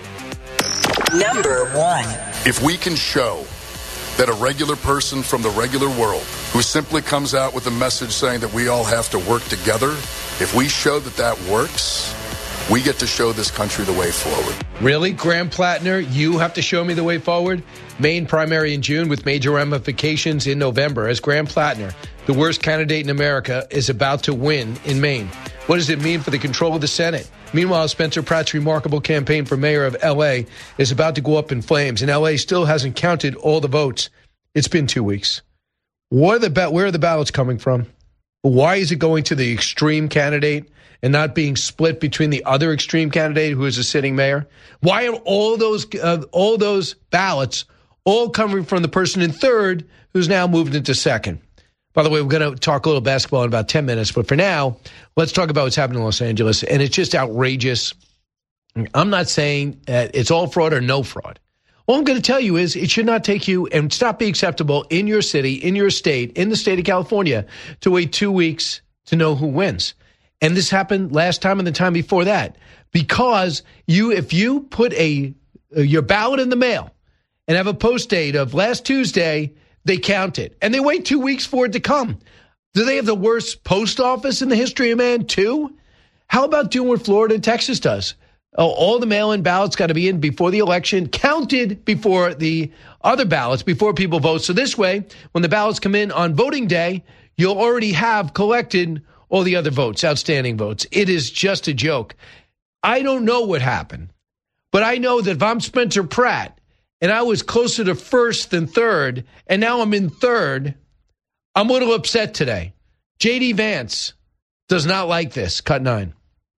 Number one. If we can show that a regular person from the regular world who simply comes out with a message saying that we all have to work together, if we show that that works, we get to show this country the way forward. Really? Graham Plattner, you have to show me the way forward? Maine primary in June with major ramifications in November. As Graham Plattner, the worst candidate in America, is about to win in Maine. What does it mean for the control of the Senate? Meanwhile, Spencer Pratt's remarkable campaign for mayor of L A is about to go up in flames, and L A still hasn't counted all the votes. It's been two weeks. What are the ba- where are the ballots coming from? Why is it going to the extreme candidate and not being split between the other extreme candidate who is a sitting mayor? Why are all those uh, all those ballots all coming from the person in third who's now moved into second? By the way, we're going to talk a little basketball in about ten minutes, but for now, let's talk about what's happening in Los Angeles, and it's just outrageous. I'm not saying that it's all fraud or no fraud. All I'm going to tell you is it should not take you and stop being acceptable in your city, in your state, in the state of California to wait two weeks to know who wins. And this happened last time and the time before that, because you, if you put a your ballot in the mail and have a post date of last Tuesday, they count it, and they wait two weeks for it to come. Do they have the worst post office in the history of man, too? How about doing what Florida and Texas does? Oh, all the mail-in ballots got to be in before the election, counted before the other ballots, before people vote. So this way, when the ballots come in on voting day, you'll already have collected all the other votes, outstanding votes. It is just a joke. I don't know what happened, but I know that if I'm Spencer Pratt, and I was closer to first than third, and now I'm in third, I'm a little upset today. J D Vance does not like this. Cut nine.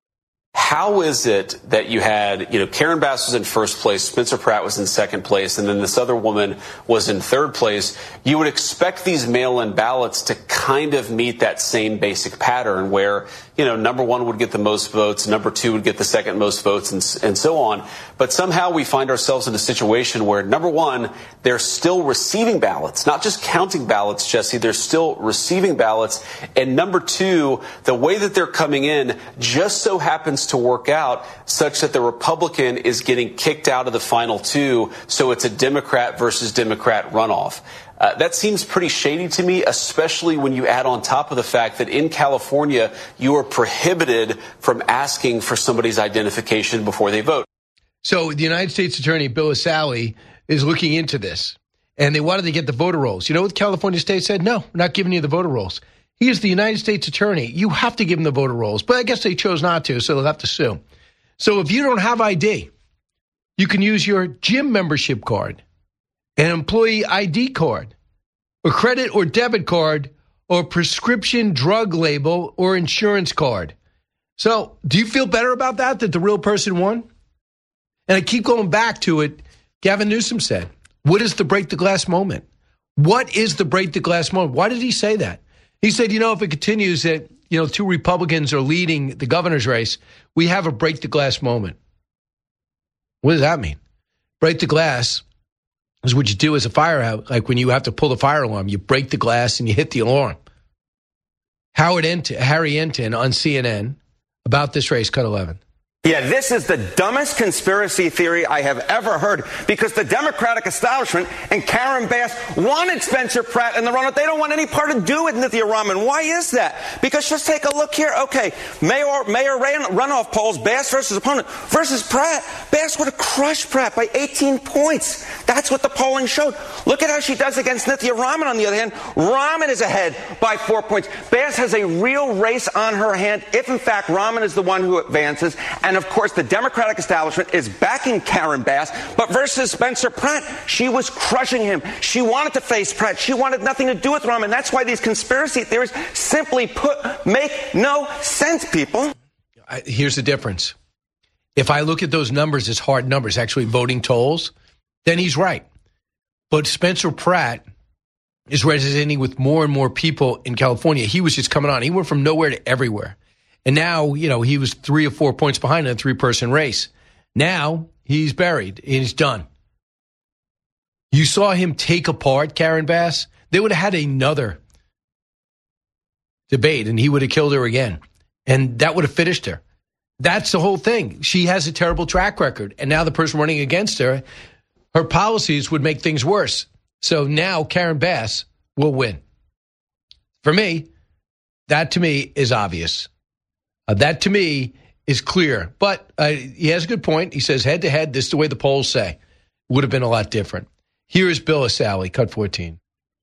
How is it that you had, you know, Karen Bass was in first place, Spencer Pratt was in second place, and then this other woman was in third place? You would expect these mail-in ballots to kind of meet that same basic pattern where, you know, number one would get the most votes, number two would get the second most votes, and, and so on. But somehow we find ourselves in a situation where, number one, they're still receiving ballots, not just counting ballots, Jesse, they're still receiving ballots. And number two, the way that they're coming in just so happens to work out such that the Republican is getting kicked out of the final two, so it's a Democrat versus Democrat runoff. Uh, that seems pretty shady to me, especially when you add on top of the fact that in California, you are prohibited from asking for somebody's identification before they vote. So the United States Attorney, Bill Asali, is looking into this, and they wanted to get the voter rolls. You know what the California state said? No, we're not giving you the voter rolls. He is the United States Attorney. You have to give him the voter rolls. But I guess they chose not to, so they'll have to sue. So if you don't have I D, you can use your gym membership card, an employee I D card, a credit or debit card, or prescription drug label or insurance card. So do you feel better about that, that the real person won? And I keep going back to it. Gavin Newsom said, what is the break the glass moment? What is the break the glass moment? Why did he say that? He said, you know, if it continues that, you know, two Republicans are leading the governor's race, we have a break the glass moment. What does that mean? Break the glass is what you do as a fire, like when you have to pull the fire alarm. You break the glass and you hit the alarm. Howard Ent- Harry Enton on C N N about this race, cut eleven. Yeah, this is the dumbest conspiracy theory I have ever heard, because the Democratic establishment and Karen Bass wanted Spencer Pratt in the runoff. They don't want any part to do with Nithya Raman. Why is that? Because just take a look here. Okay, mayor mayor runoff polls, Bass versus opponent versus Pratt. Bass would have crushed Pratt by eighteen points. That's what the polling showed. Look at how she does against Nithya Raman, on the other hand. Raman is ahead by four points. Bass has a real race on her hand if, in fact, Raman is the one who advances. And, of course, the Democratic establishment is backing Karen Bass. But versus Spencer Pratt, she was crushing him. She wanted to face Pratt. She wanted nothing to do with Raman. That's why these conspiracy theories, simply put, make no sense, people. Here's the difference. If I look at those numbers as hard numbers, actually voting tolls, then he's right. But Spencer Pratt is resonating with more and more people in California. He was just coming on. He went from nowhere to everywhere. And now, you know, he was three or four points behind in a three-person race. Now he's buried and he's done. You saw him take apart Karen Bass. They would have had another debate and he would have killed her again. And that would have finished her. That's the whole thing. She has a terrible track record. And now the person running against her, her policies would make things worse. So now Karen Bass will win. For me, that to me is obvious. Uh, that to me is clear. But uh, he has a good point. He says head to head, this is the way the polls say. Would have been a lot different. Here is Bill Asali, cut fourteen.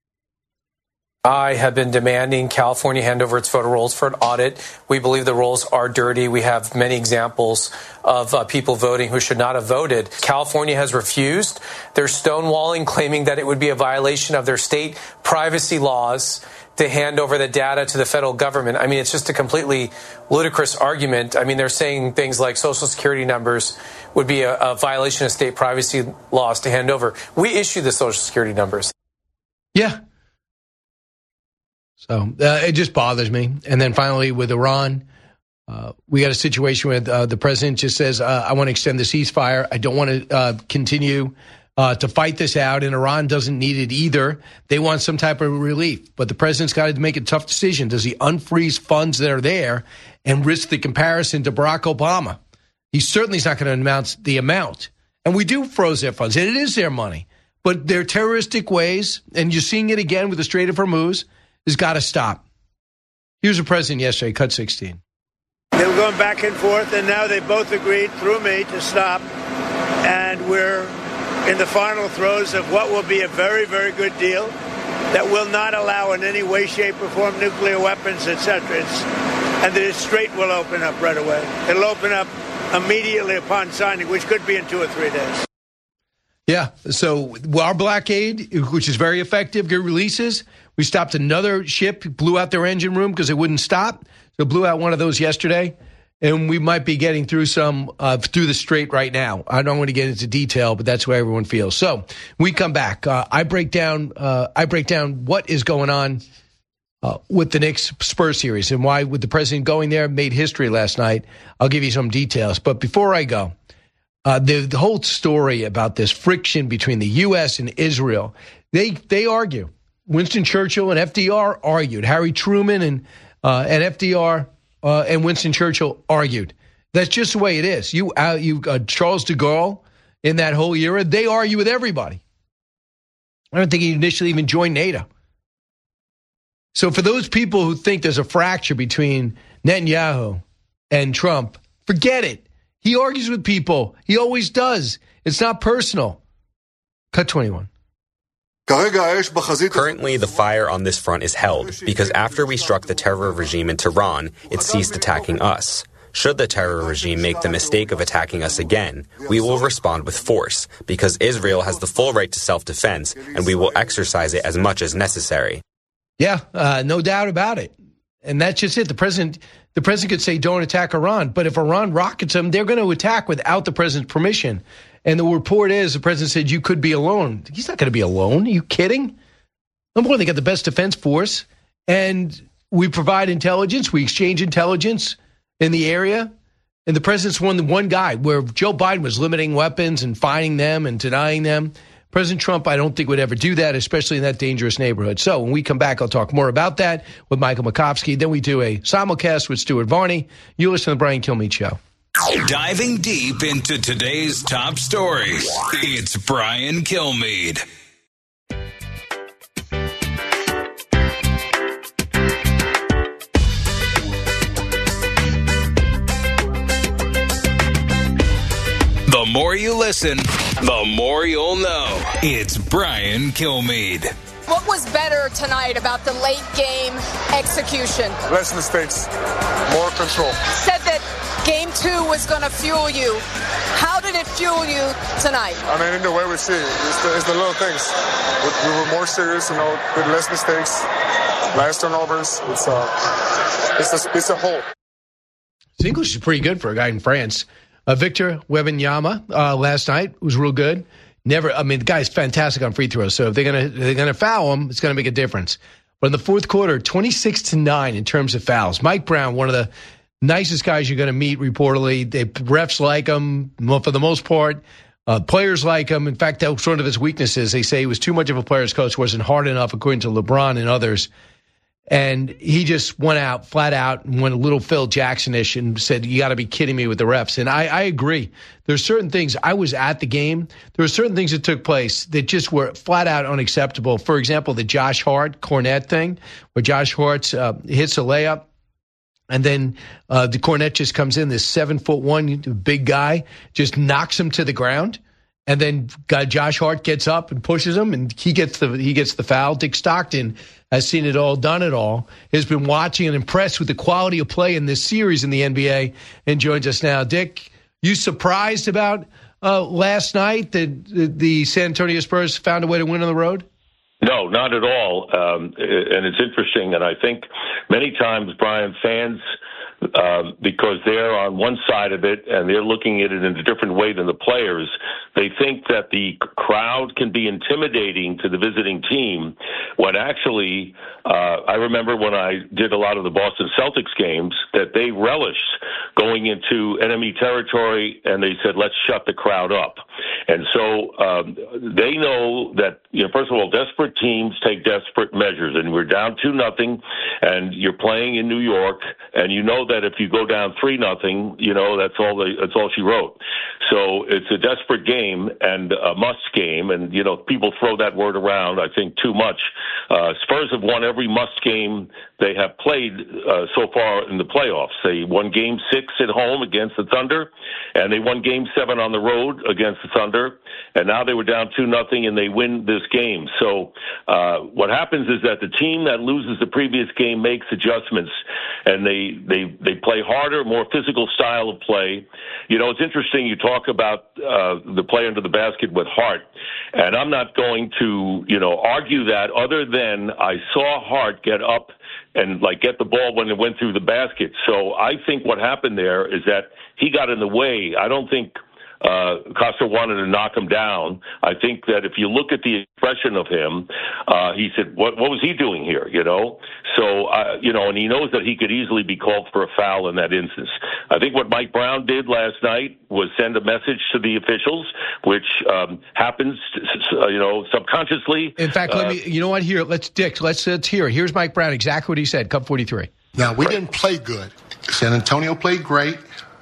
I have been demanding California hand over its voter rolls for an audit. We believe the rolls are dirty. We have many examples of uh, people voting who should not have voted. California has refused. They're stonewalling, claiming that it would be a violation of their state privacy laws to hand over the data to the federal government. I mean, it's just a completely ludicrous argument. I mean, they're saying things like Social Security numbers would be a, a violation of state privacy laws to hand over. We issue the Social Security numbers. Yeah. So uh, it just bothers me. And then finally with Iran, uh, we got a situation where uh, the president just says, uh, I want to extend the ceasefire. I don't want to uh, continue uh, to fight this out. And Iran doesn't need it either. They want some type of relief. But the president's got to make a tough decision. Does he unfreeze funds that are there and risk the comparison to Barack Obama? He certainly is not going to announce the amount. And we do froze their funds. And it is their money. But their terroristic ways, and you're seeing it again with the Strait of Hormuz, has got to stop. Here's the president yesterday, cut sixteen. They were going back and forth, and now they both agreed through me to stop. And we're in the final throes of what will be a very, very good deal that will not allow in any way, shape, or form nuclear weapons, et cetera. It's, and the Strait will open up right away. It'll open up immediately upon signing, which could be in two or three days. Yeah, so our blockade, which is very effective, get releases. We stopped another ship, blew out their engine room because it wouldn't stop. So blew out one of those yesterday. And we might be getting through some uh, through the Strait right now. I don't want to get into detail, but that's where everyone feels. So we come back. Uh, I break down. Uh, I break down what is going on uh, with the Knicks Spurs series and why, with the president going there, made history last night. I'll give you some details. But before I go, uh, the, the whole story about this friction between the U S and Israel, they they argue. Winston Churchill and F D R argued. Harry Truman and uh, and F D R uh, and Winston Churchill argued. That's just the way it is. You, uh, you, uh, Charles de Gaulle in that whole era, they argue with everybody. I don't think he initially even joined NATO. So for those people who think there's a fracture between Netanyahu and Trump, forget it. He argues with people. He always does. It's not personal. Cut twenty-one. Currently, the fire on this front is held because after we struck the terror regime in Tehran, it ceased attacking us. Should the terror regime make the mistake of attacking us again, we will respond with force because Israel has the full right to self-defense and we will exercise it as much as necessary. Yeah, uh, no doubt about it. And that's just it. The president, the president could say, don't attack Iran. But if Iran rockets them, they're going to attack without the president's permission. And the report is the president said you could be alone. He's not going to be alone. Are you kidding? Number one, they got the best defense force. And we provide intelligence. We exchange intelligence in the area. And the president's one, one guy where Joe Biden was limiting weapons and fining them and denying them. President Trump, I don't think would ever do that, especially in that dangerous neighborhood. So when we come back, I'll talk more about that with Michael Makovsky. Then we do a simulcast with Stuart Varney. You listen to the Brian Kilmeade Show. Diving deep into today's top stories, it's Brian Kilmeade. The more you listen, the more you'll know. It's Brian Kilmeade. What was better tonight about the late game execution? Less mistakes, more control. Said that game two was going to fuel you. How did it fuel you tonight? I mean, in the way we see it, it's the, it's the little things. We, we were more serious, you know, with less mistakes, less turnovers. It's a, it's a, it's a whole. His English is pretty good for a guy in France. Uh, Victor Wembanyama uh, last night was real good. Never, I mean, the guy's fantastic on free throws. So if they're gonna they're gonna foul him, it's gonna make a difference. But in the fourth quarter, twenty-six to nine in terms of fouls. Mike Brown, one of the nicest guys you're gonna meet. Reportedly, the refs like him for the most part. Uh, players like him. In fact, that was one of his weaknesses. They say he was too much of a player's coach, wasn't hard enough, according to LeBron and others. And he just went out flat out and went a little Phil Jackson-ish and said, you got to be kidding me with the refs. And I, I agree. There's certain things. I was at the game. There were certain things that took place that just were flat out unacceptable. For example, the Josh Hart Cornette thing, where Josh Hart uh, hits a layup. And then uh, the Cornette just comes in, this seven foot one big guy, just knocks him to the ground. And then uh, Josh Hart gets up and pushes him, and he gets the he gets the foul. Dick Stockton has seen it all, done it all, has been watching and impressed with the quality of play in this series in the N B A, and joins us now. Dick, you surprised about uh, last night that the San Antonio Spurs found a way to win on the road? No, not at all. Um, and it's interesting, and I think many times, Brian, fans, um, because they're on one side of it and they're looking at it in a different way than the players, they think that the crowd can be intimidating to the visiting team, when actually, uh, I remember when I did a lot of the Boston Celtics games, that they relished going into enemy territory, and they said, let's shut the crowd up. And so um, they know that, you know, first of all, desperate teams take desperate measures, and we're down two nothing, and you're playing in New York, and you know that if you go down three nothing, you know that's all they, that's all she wrote. So it's a desperate game and a must game, and you know people throw that word around, I think, too much. Uh, Spurs have won every must game they have played uh, so far in the playoffs. They won Game Six at home against the Thunder, and they won Game Seven on the road against the Thunder, and now they were down two nothing, and they win this game. So uh, what happens is that the team that loses the previous game makes adjustments, and they they they play harder, more physical style of play. You know, it's interesting. You talk about uh, the play under the basket with Hart, and I'm not going to you know argue that, other than I saw Hart get up and like get the ball when it went through the basket. So I think what happened there is that he got in the way. I don't think Uh, Costa wanted to knock him down. I think that if you look at the expression of him, uh, he said, what, what was he doing here, you know? So, uh, you know, and he knows that he could easily be called for a foul in that instance. I think what Mike Brown did last night was send a message to the officials, which um, happens, uh, you know, subconsciously. In fact, let uh, me, you know what, here, let's, Dick, let's, let's hear. Here's Mike Brown, exactly what he said, Cup forty-three. Now, we didn't play good. San Antonio played great.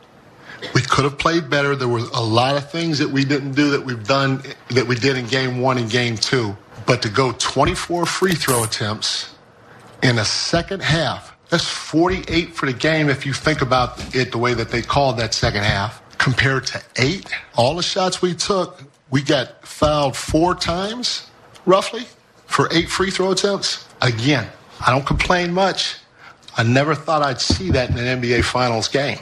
We could have played better. There were a lot of things that we didn't do that we've done, that we did in game one and game two. But to go twenty-four free throw attempts in a second half, that's forty-eight for the game if you think about it the way that they called that second half, compared to eight. All the shots we took, we got fouled four times, roughly, for eight free throw attempts. Again, I don't complain much. I never thought I'd see that in an N B A Finals game.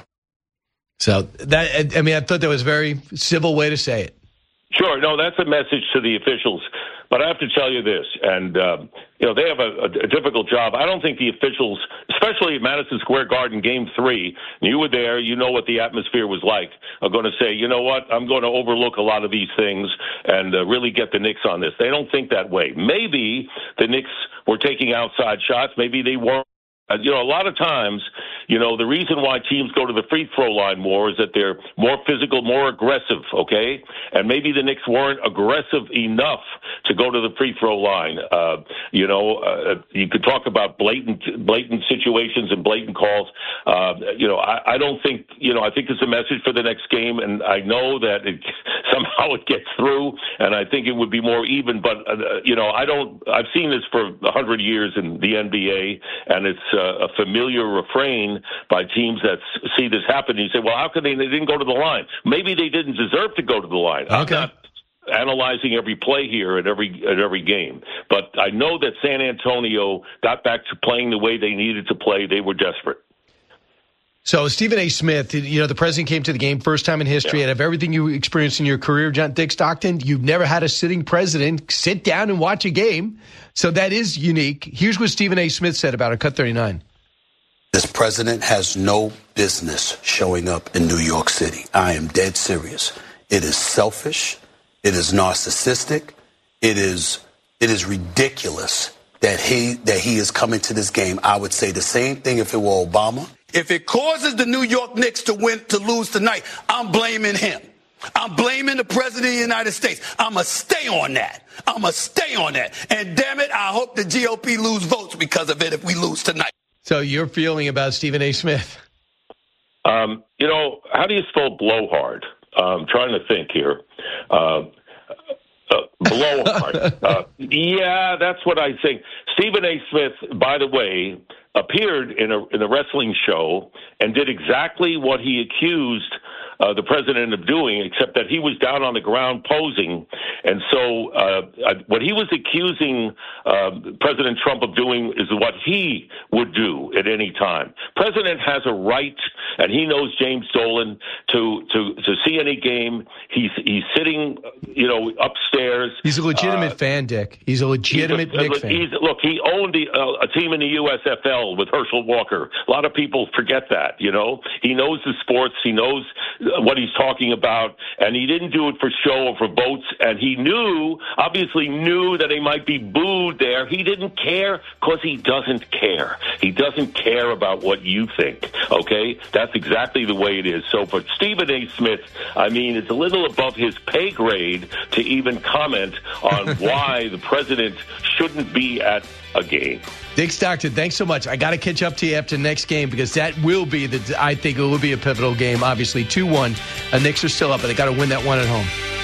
So that, I mean, I thought that was a very civil way to say it. Sure. No, that's a message to the officials. But I have to tell you this, and, um, you know, they have a, a difficult job. I don't think the officials, especially at Madison Square Garden Game three, you were there, you know what the atmosphere was like, are going to say, you know what, I'm going to overlook a lot of these things and uh, really get the Knicks on this. They don't think that way. Maybe the Knicks were taking outside shots. Maybe they weren't Uh, you know, a lot of times, you know, the reason why teams go to the free throw line more is that they're more physical, more aggressive, okay? And maybe the Knicks weren't aggressive enough to go to the free throw line. Uh, you know, uh, you could talk about blatant blatant situations and blatant calls. Uh, you know, I, I don't think, you know, I think it's a message for the next game, and I know that it, somehow it gets through, and I think it would be more even. But, uh, you know, I don't, I've seen this for a hundred years in the N B A, and it's uh, a familiar refrain by teams that see this happen. You say, well, how could they, they didn't go to the line? Maybe they didn't deserve to go to the line. Okay. I'm not analyzing every play here at every at every game, but I know that San Antonio got back to playing the way they needed to play. They were desperate. So Stephen A. Smith, you know, the president came to the game first time in history. Yeah. Out of everything you experienced in your career, John Dick Stockton, you've never had a sitting president sit down and watch a game. So that is unique. Here's what Stephen A. Smith said about it. Cut thirty-nine. This president has no business showing up in New York City. I am dead serious. It is selfish. It is narcissistic. It is it is ridiculous that he that he is coming to this game. I would say the same thing if it were Obama. If it causes the New York Knicks to win to lose tonight, I'm blaming him. I'm blaming the president of the United States. I'm going to stay on that. I'm going to stay on that. And damn it, I hope the G O P lose votes because of it if we lose tonight. So your feeling about Stephen A. Smith? Um, you know, how do you spell blowhard? I'm trying to think here. Uh, uh, blowhard. uh, yeah, that's what I think. Stephen A. Smith, by the way, appeared in a in a wrestling show and did exactly what he accused uh, the president of doing, except that he was down on the ground posing. And so uh, what he was accusing uh, President Trump of doing is what he would do at any time. President has a right, and he knows James Dolan, to to to see any game. He's he's sitting, you know, upstairs. He's a legitimate uh, fan, Dick. He's a legitimate Knicks fan. He's, look, he owned the, uh, a team in the U S F L with Herschel Walker. A lot of people forget that, you know. He knows the sports. He knows what he's talking about, and he didn't do it for show or for votes, and he knew, obviously knew that he might be booed there. He didn't care because he doesn't care. He doesn't care about what you think, okay? That's exactly the way it is. So for Stephen A. Smith, I mean, it's a little above his pay grade to even comment on why the president shouldn't be at a game. Dick Stockton, thanks so much. I got to catch up to you after the next game because that will be, the. I think it will be a pivotal game, obviously. two one. The Knicks are still up, but they got to win that one at home.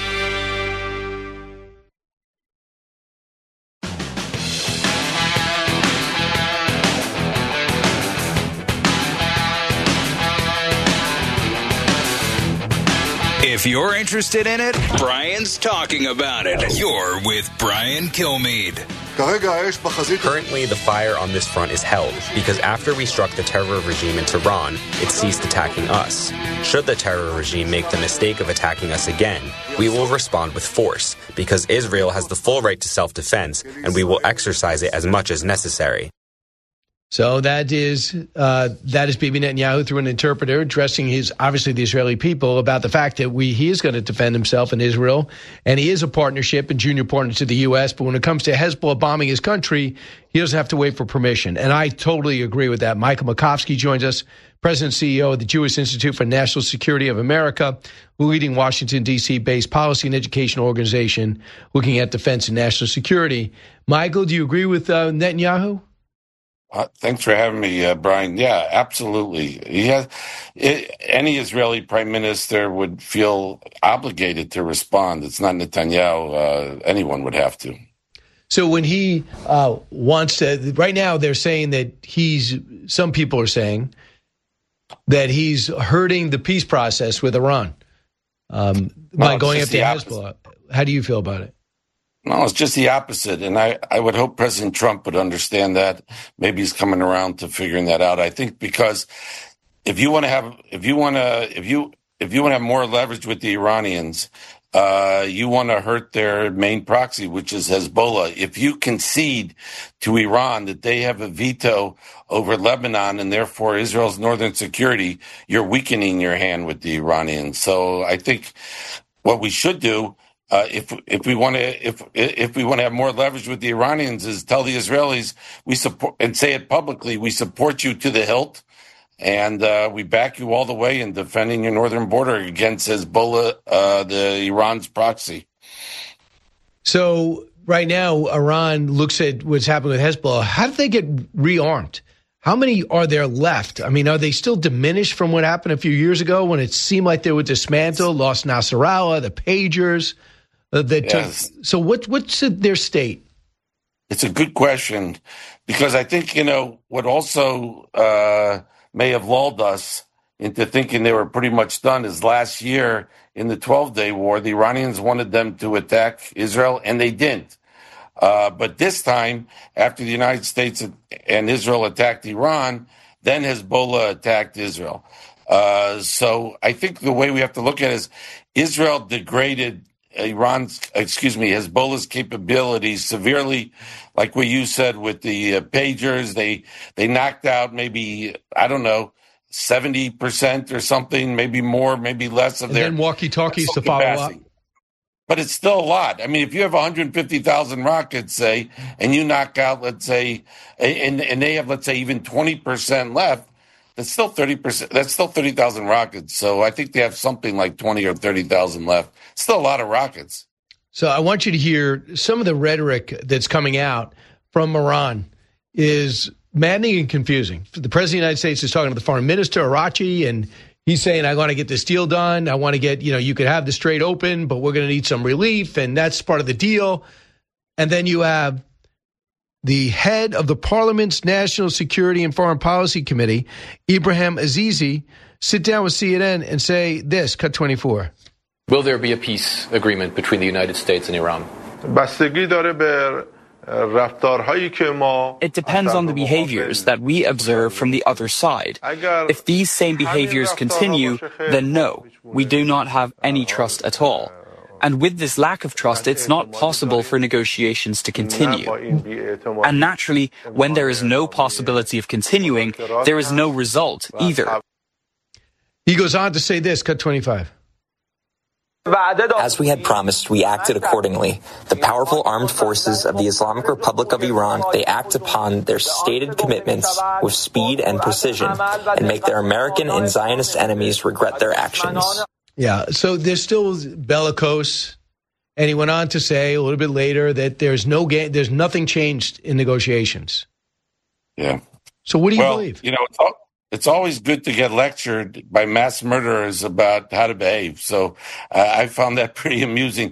If you're interested in it, Brian's talking about it. You're with Brian Kilmeade. Currently, the fire on this front is held because after we struck the terror regime in Tehran, it ceased attacking us. Should the terror regime make the mistake of attacking us again, we will respond with force because Israel has the full right to self-defense and we will exercise it as much as necessary. So that is uh, that is Bibi Netanyahu through an interpreter addressing his, obviously the Israeli people, about the fact that we he is going to defend himself in Israel, and he is a partnership and junior partner to the U S. But when it comes to Hezbollah bombing his country, he doesn't have to wait for permission. And I totally agree with that. Michael Makovsky joins us, President and C E O of the Jewish Institute for National Security of America, leading Washington, D C-based policy and education organization looking at defense and national security. Michael, do you agree with uh, Netanyahu? Uh, thanks for having me, uh, Brian. Yeah, absolutely. He has it, any Israeli prime minister would feel obligated to respond. It's not Netanyahu. Uh, anyone would have to. So when he uh, wants to, right now they're saying that he's, some people are saying that he's hurting the peace process with Iran um, by well, going after Hezbollah. How do you feel about it? No, it's just the opposite. And I, I would hope President Trump would understand that. Maybe he's coming around to figuring that out. I think because if you want to have, if you want to, if you, if you want to have more leverage with the Iranians, uh, you want to hurt their main proxy, which is Hezbollah. If you concede to Iran that they have a veto over Lebanon and therefore Israel's northern security, you're weakening your hand with the Iranians. So I think what we should do Uh, if if we want to if if we want to have more leverage with the Iranians, is tell the Israelis we support and say it publicly. We support you to the hilt, and uh, we back you all the way in defending your northern border against Hezbollah, uh, the Iran's proxy. So right now, Iran looks at what's happening with Hezbollah. How did they get rearmed? How many are there left? I mean, are they still diminished from what happened a few years ago when it seemed like they were dismantled, lost Nasrallah, the pagers? Uh, that yes. took, so what, what's their state? It's a good question because I think, you know, what also uh, may have lulled us into thinking they were pretty much done is last year in the twelve-day war, the Iranians wanted them to attack Israel, and they didn't. Uh, but this time, after the United States and Israel attacked Iran, then Hezbollah attacked Israel. Uh, so I think the way we have to look at it is Israel degraded Iran's, excuse me, Hezbollah's capabilities severely, like what you said with the uh, pagers. They they knocked out maybe, I don't know, seventy percent or something, maybe more, maybe less of and their then walkie-talkies to follow capacity. Up. But it's still a lot. I mean, if you have one hundred fifty thousand rockets, say, and you knock out, let's say, and, and they have, let's say, even twenty percent left, that's still thirty percent. That's still thirty thousand rockets. So I think they have something like twenty or thirty thousand left. Still a lot of rockets. So I want you to hear some of the rhetoric that's coming out from Iran is maddening and confusing. The President of the United States is talking to the Foreign Minister, Arachi, and he's saying, I want to get this deal done. I want to get, you know, you could have the Strait open, but we're going to need some relief, and that's part of the deal. And then you have the head of the Parliament's National Security and Foreign Policy Committee, Ibrahim Azizi, sit down with C N N and say this, cut twenty-four. Will there be a peace agreement between the United States and Iran? It depends on the behaviors that we observe from the other side. If these same behaviors continue, then no, we do not have any trust at all. And with this lack of trust, it's not possible for negotiations to continue. And naturally, when there is no possibility of continuing, there is no result either. He goes on to say this, cut twenty-five. As we had promised, we acted accordingly. The powerful armed forces of the Islamic Republic of Iran, they act upon their stated commitments with speed and precision and make their American and Zionist enemies regret their actions. Yeah, so there's still bellicose, and he went on to say a little bit later that there's no ga- there's nothing changed in negotiations. Yeah. So what do you well, believe? You know, it's all- It's always good to get lectured by mass murderers about how to behave. So uh, I found that pretty amusing.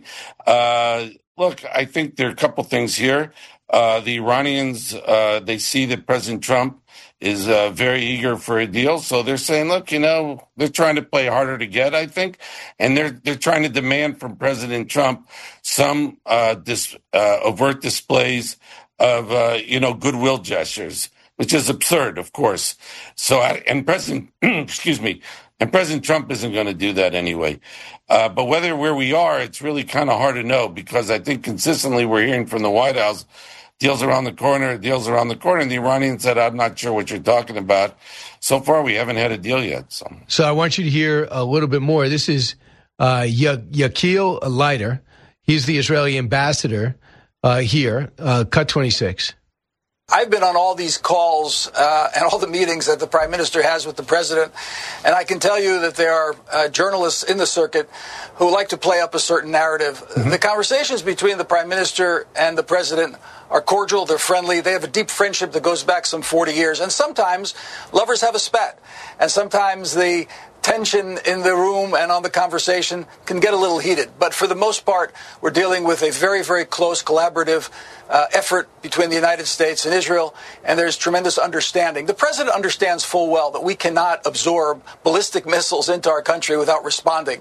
Uh, look, I think there are a couple things here. Uh, the Iranians, uh, they see that President Trump is uh, very eager for a deal. So they're saying, look, you know, they're trying to play harder to get, I think. And they're they're trying to demand from President Trump some uh, dis, uh, overt displays of, uh, you know, goodwill gestures, which is absurd, of course. So, I, and President, excuse me, and President Trump isn't going to do that anyway. Uh, but whether where we are, it's really kind of hard to know because I think consistently we're hearing from the White House, deals around the corner, deals around the corner. And the Iranians said, I'm not sure what you're talking about. So far, we haven't had a deal yet. So, so I want you to hear a little bit more. This is uh, y- Yakil Leiter. He's the Israeli ambassador uh, here, uh, cut twenty-six. I've been on all these calls uh, and all the meetings that the Prime Minister has with the President, and I can tell you that there are uh, journalists in the circuit who like to play up a certain narrative. Mm-hmm. The conversations between the Prime Minister and the President are cordial, they're friendly, they have a deep friendship that goes back some forty years, and sometimes lovers have a spat, and sometimes the tension in the room and on the conversation can get a little heated. But for the most part, we're dealing with a very, very close collaborative uh, effort between the United States and Israel, and there's tremendous understanding. The President understands full well that we cannot absorb ballistic missiles into our country without responding.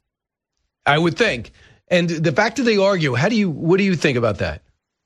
I would think. And the fact that they argue, how do you, what do you think about that?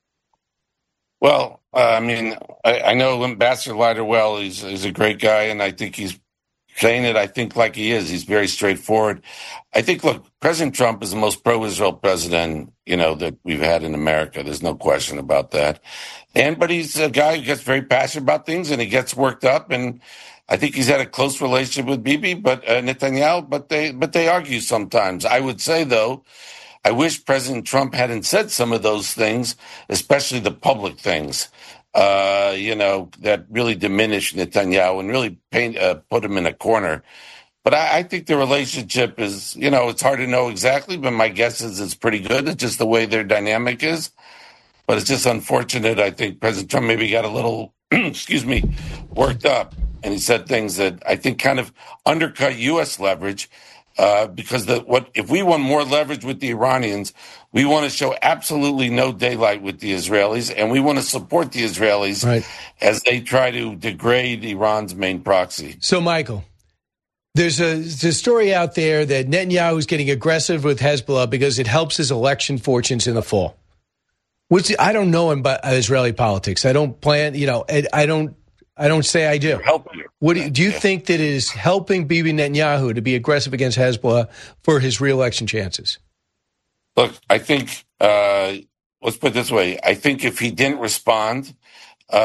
Well, uh, I mean, I, I know Ambassador Leiter well. He's, he's a great guy, and I think he's saying it, I think, like he is. He's very straightforward. I think, look, President Trump is the most pro-Israel president, you know, that we've had in America. There's no question about that. And but he's a guy who gets very passionate about things, and he gets worked up. And I think he's had a close relationship with Bibi, but uh, Netanyahu. But they but they argue sometimes. I would say, though, I wish President Trump hadn't said some of those things, especially the public things, uh, you know, that really diminish Netanyahu and really paint, uh, put him in a corner. But I, I think the relationship is, you know, it's hard to know exactly, but my guess is it's pretty good. It's just the way their dynamic is. But it's just unfortunate. I think President Trump maybe got a little, excuse me, worked up. And he said things that I think kind of undercut U S leverage. Uh, because the, what if we want more leverage with the Iranians, we want to show absolutely no daylight with the Israelis, and we want to support the Israelis right. as they try to degrade Iran's main proxy. So, Michael, there's a, there's a story out there that Netanyahu is getting aggressive with Hezbollah because it helps his election fortunes in the fall. Which I don't know about Israeli politics. I don't plan, you know, I, I don't. I don't say I do. Helping you. What do you, do you think that it is helping Bibi Netanyahu to be aggressive against Hezbollah for his re-election chances? Look, I think, uh, let's put it this way. I think if he didn't respond uh,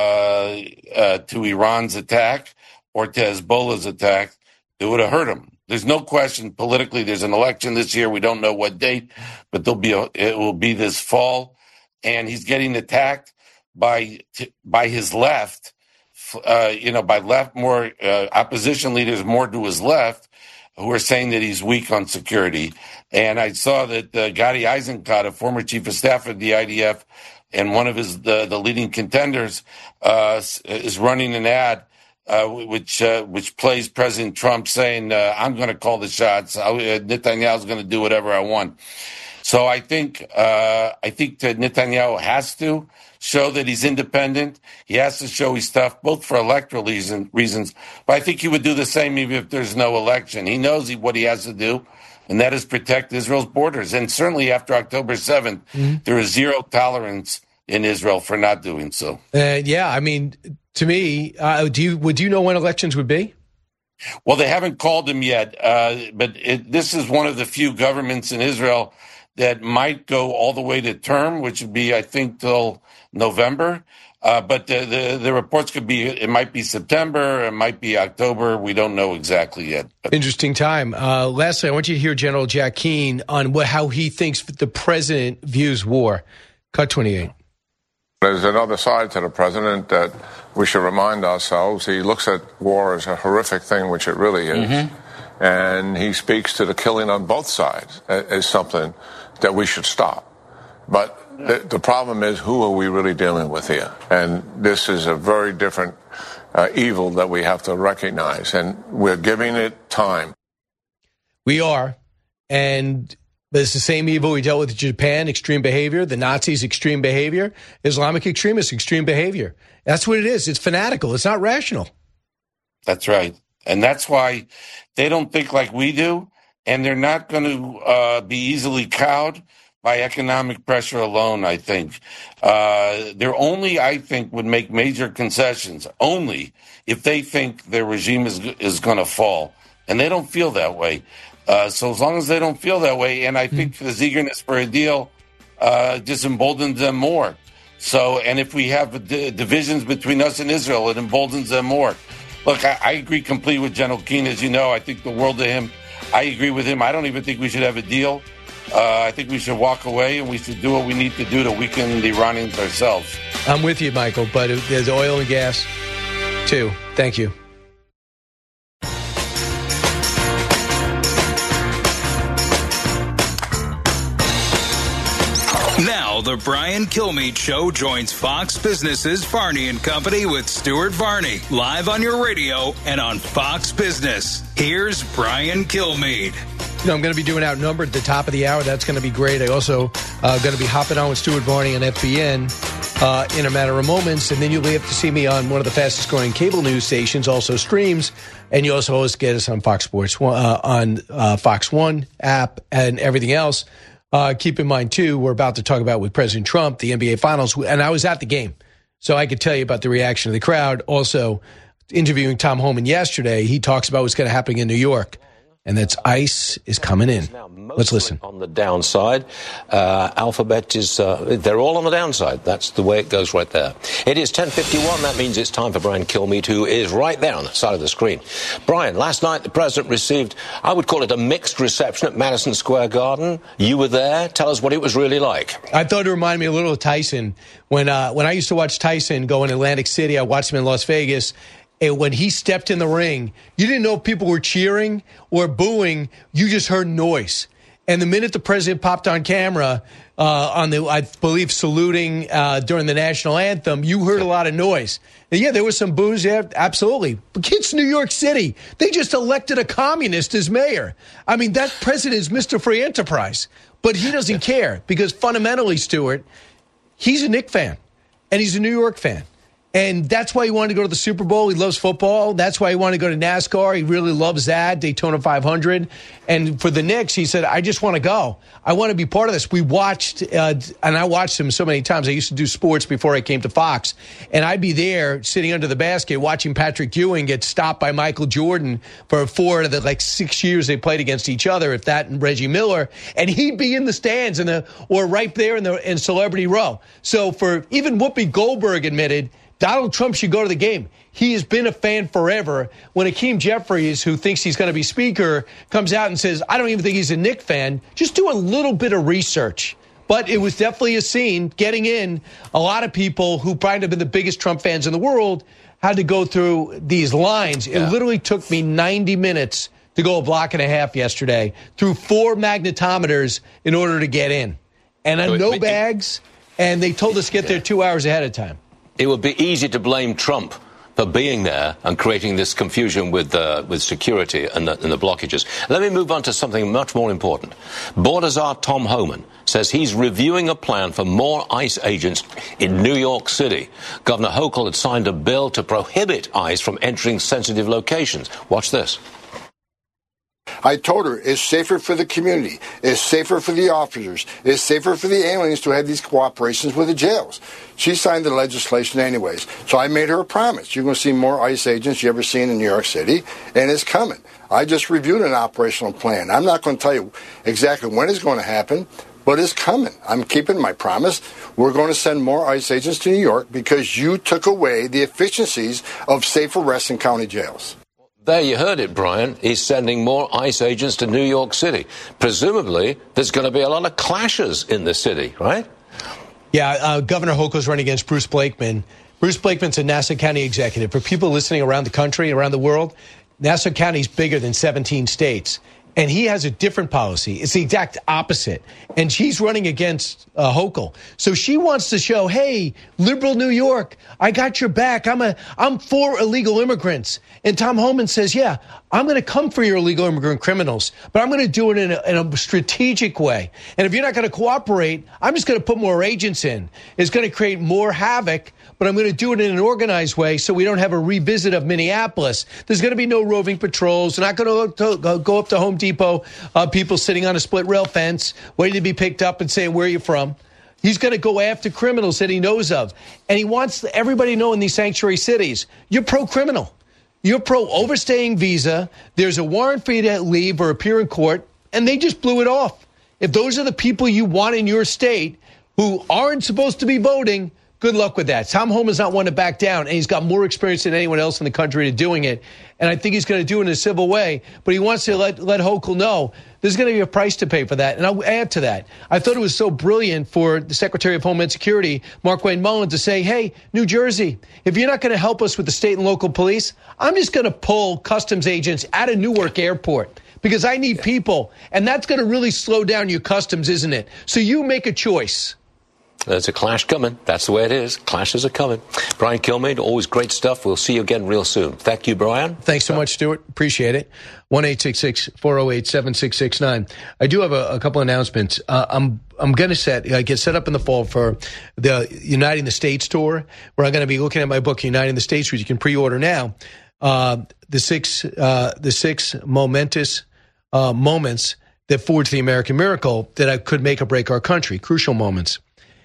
uh, to Iran's attack or to Hezbollah's attack, it would have hurt him. There's no question politically there's an election this year. We don't know what date, but there'll be a, it will be this fall. And he's getting attacked by by his left. Uh, you know, by left, more uh, opposition leaders more to his left, who are saying that he's weak on security. And I saw that uh, Gadi Eisenkot, a former chief of staff of the I D F, and one of his the, the leading contenders, uh, is running an ad uh, which uh, which plays President Trump saying, uh, "I'm going to call the shots. I, uh, Netanyahu's going to do whatever I want." So I think uh, I think that Netanyahu has to show that he's independent. He has to show he's tough, both for electoral reason, reasons. But I think he would do the same even if there's no election. He knows he, what he has to do, and that is protect Israel's borders. And certainly after October seventh, mm-hmm. there is zero tolerance in Israel for not doing so. Uh, yeah, I mean, to me, uh, do you would you know when elections would be? Well, they haven't called them yet, uh, but it, this is one of the few governments in Israel that might go all the way to term, which would be, I think, till November. Uh, but the, the, the reports could be, it might be September, it might be October. We don't know exactly yet. Interesting time. Uh, lastly, I want you to hear General Jack Keane on what, how he thinks the president views war. Cut twenty-eight. There's another side to the president that we should remind ourselves. He looks at war as a horrific thing, which it really is. Mm-hmm. And he speaks to the killing on both sides as something that we should stop. But the, the problem is, who are we really dealing with here? And this is a very different uh, evil that we have to recognize, and we're giving it time. We are, and it's the same evil we dealt with in Japan, extreme behavior, the Nazis, extreme behavior, Islamic extremists, extreme behavior. That's what it is. It's fanatical. It's not rational. That's right. And that's why they don't think like we do, and they're not going to uh, be easily cowed by economic pressure alone, I think. Uh, they're only, I think, would make major concessions only if they think their regime is is going to fall. And they don't feel that way. Uh, so as long as they don't feel that way, and I think this eagerness for a deal uh, just emboldens them more. So, and if we have d- divisions between us and Israel, it emboldens them more. Look, I, I agree completely with General Keane. As you know, I think the world of him. I agree with him. I don't even think we should have a deal. Uh, I think we should walk away, and we should do what we need to do to weaken the Iranians ourselves. I'm with you, Michael, but there's oil and gas, too. Thank you. Now, the Brian Kilmeade Show joins Fox Business's Varney and Company with Stuart Varney, live on your radio and on Fox Business. Here's Brian Kilmeade. You know, I'm going to be doing Outnumbered at the top of the hour. That's going to be great. I also uh, going to be hopping on with Stuart Varney on F B N uh, in a matter of moments. And then you'll be able to see me on one of the fastest growing cable news stations, also streams. And you also always get us on Fox Sports, uh, on uh, Fox One app and everything else. Uh, keep in mind, too, we're about to talk about with President Trump, the N B A Finals. And I was at the game, so I could tell you about the reaction of the crowd. Also, interviewing Tom Homan yesterday, he talks about what's going to happen in New York. and that's ICE is coming in. Let's listen. On the downside, uh, Alphabet is, uh, they're all on the downside. That's the way it goes right there. It is ten fifty-one. That means it's time for Brian Kilmeade, who is right there on the side of the screen. Brian, last night the president received, I would call it a mixed reception at Madison Square Garden. You were there. Tell us what it was really like. I thought it reminded me a little of Tyson. When, uh, when I used to watch Tyson go in Atlantic City, I watched him in Las Vegas. And when he stepped in the ring, you didn't know if people were cheering or booing. You just heard noise. And the minute the president popped on camera, uh, on the, I believe, saluting uh, during the national anthem, you heard a lot of noise. And yeah, there was some boos there, absolutely. But it's New York City. They just elected a communist as mayor. I mean, that president is Mister Free Enterprise. But he doesn't care because fundamentally, Stuart, he's a Knicks fan and he's a New York fan. And that's why he wanted to go to the Super Bowl. He loves football. That's why he wanted to go to NASCAR. He really loves that, Daytona five hundred. And for the Knicks, he said, I just want to go. I want to be part of this. We watched, uh, and I watched him so many times. I used to do sports before I came to Fox. And I'd be there sitting under the basket watching Patrick Ewing get stopped by Michael Jordan for four of the like six years they played against each other, if that and Reggie Miller. And he'd be in the stands in the or right there in the in Celebrity Row. So for even Whoopi Goldberg admitted, Donald Trump should go to the game. He has been a fan forever. When Hakeem Jeffries, who thinks he's going to be speaker, comes out and says, I don't even think he's a Knicks fan, just do a little bit of research. But it was definitely a scene. Getting in, a lot of people who probably have been the biggest Trump fans in the world had to go through these lines. Yeah. It literally took me ninety minutes to go a block and a half yesterday through four magnetometers in order to get in. And on no bags, and they told us to get there two hours ahead of time. It would be easy to blame Trump for being there and creating this confusion with uh, with security and the, and the blockages. Let me move on to something much more important. Border Czar Tom Homan says he's reviewing a plan for more ICE agents in New York City. Governor Hochul had signed a bill to prohibit ICE from entering sensitive locations. Watch this. I told her it's safer for the community, it's safer for the officers, it's safer for the aliens to have these cooperations with the jails. She signed the legislation anyways, so I made her a promise. You're going to see more ICE agents you ever seen in New York City, and it's coming. I just reviewed an operational plan. I'm not going to tell you exactly when it's going to happen, but it's coming. I'm keeping my promise. We're going to send more ICE agents to New York because you took away the efficiencies of safe arrests in county jails. There you heard it, Brian. He's sending more ICE agents to New York City. Presumably, there's going to be a lot of clashes in the city, right? Yeah, uh, Governor Hochul's running against Bruce Blakeman. Bruce Blakeman's a Nassau County executive. For people listening around the country, around the world, Nassau County is bigger than seventeen states. And he has a different policy. It's the exact opposite. And she's running against uh, Hochul. So she wants to show, hey, liberal New York, I got your back. I'm a, I'm for illegal immigrants. And Tom Homan says, yeah, I'm going to come for your illegal immigrant criminals, but I'm going to do it in a, in a strategic way. And if you're not going to cooperate, I'm just going to put more agents in. It's going to create more havoc, but I'm going to do it in an organized way so we don't have a revisit of Minneapolis. There's going to be no roving patrols. They're not going to go up to Home Depot, uh, people sitting on a split rail fence, waiting to be picked up and saying, where are you from? He's going to go after criminals that he knows of. And he wants everybody to know in these sanctuary cities, you're pro-criminal. You're pro-overstaying visa. There's a warrant for you to leave or appear in court, and they just blew it off. If those are the people you want in your state who aren't supposed to be voting, good luck with that. Tom Homan's not one to back down, and he's got more experience than anyone else in the country to doing it. And I think he's going to do it in a civil way, but he wants to let, let Hochul know there's going to be a price to pay for that. And I'll add to that. I thought it was so brilliant for the Secretary of Homeland Security, Markwayne Mullin, to say, hey, New Jersey, if you're not going to help us with the state and local police, I'm just going to pull customs agents out of Newark Airport because I need people. And that's going to really slow down your customs, isn't it? So you make a choice. There's a clash coming. That's the way it is. Clashes are coming. Brian Kilmeade, always great stuff. We'll see you again real soon. Thank you, Brian. Thanks so much, Stuart. Appreciate it. one eight six six, four oh eight, seven six six nine. I do have a, a couple announcements. Uh, I'm I'm going to set I get set up in the fall for the Uniting the States tour, where I'm going to be looking at my book, Uniting the States, which you can pre-order now. Uh, the six uh, the six momentous uh, moments that forged the American miracle that I could make or break our country, crucial moments.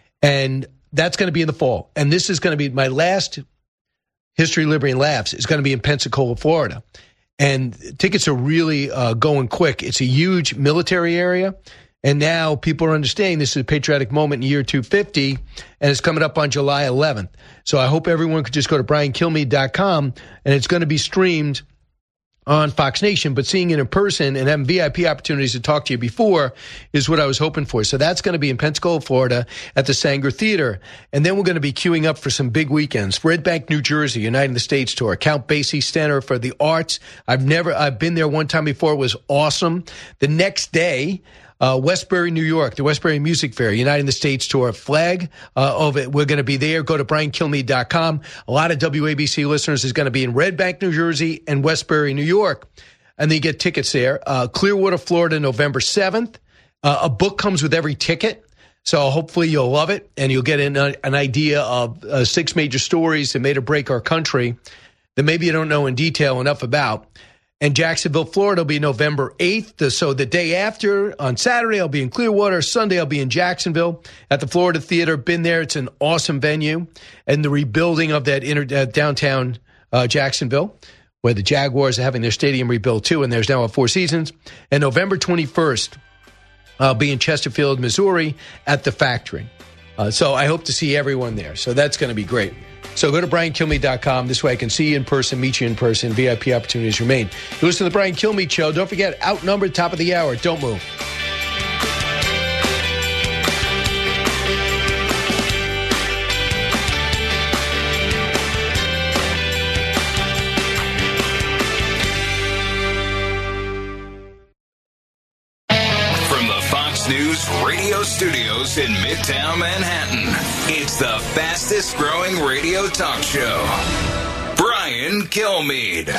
And that's going to be in the fall. And this is going to be my last History, Liberty, and Laughs is going to be in Pensacola, Florida. and tickets are really uh, going quick. It's a huge military area, and now people are understanding this is a patriotic moment in year two fifty, and it's coming up on July eleventh. So I hope everyone could just go to brian kilmeade dot com, and it's going to be streamed on Fox Nation, but seeing it in person and having V I P opportunities to talk to you before is what I was hoping for. So that's going to be in Pensacola, Florida at the Sanger Theater. And then we're going to be queuing up for some big weekends. Red Bank, New Jersey, Uniting the States Tour. Count Basie Center for the Arts. I've never, I've been there one time before. It was awesome. The next day, Uh, Westbury, New York, the Westbury Music Fair, Uniting the States Tour, flag uh, of it. We're going to be there. Go to brian kilmeade dot com. A lot of W A B C listeners is going to be in Red Bank, New Jersey, and Westbury, New York. And then you get tickets there. Uh, Clearwater, Florida, November seventh. Uh, a book comes with every ticket. So hopefully you'll love it, and you'll get an, uh, an idea of uh, six major stories that made or break our country that maybe you don't know in detail enough about. And Jacksonville, Florida will be November eighth. So the day after, on Saturday, I'll be in Clearwater. Sunday, I'll be in Jacksonville at the Florida Theater. Been there. It's an awesome venue. And the rebuilding of that inner, uh, downtown uh, Jacksonville, where the Jaguars are having their stadium rebuilt too, and there's now a Four Seasons. And November twenty-first, I'll be in Chesterfield, Missouri at the Factory. Uh, so I hope to see everyone there. So that's going to be great. So go to brian kilmeade dot com. This way I can see you in person, meet you in person. V I P opportunities remain. You listen to the Brian Kilmeade Show. Don't forget, outnumbered, top of the hour. Don't move. From the Fox News radio studios in Midtown Manhattan, it's the fastest growing radio talk show. Brian Kilmeade.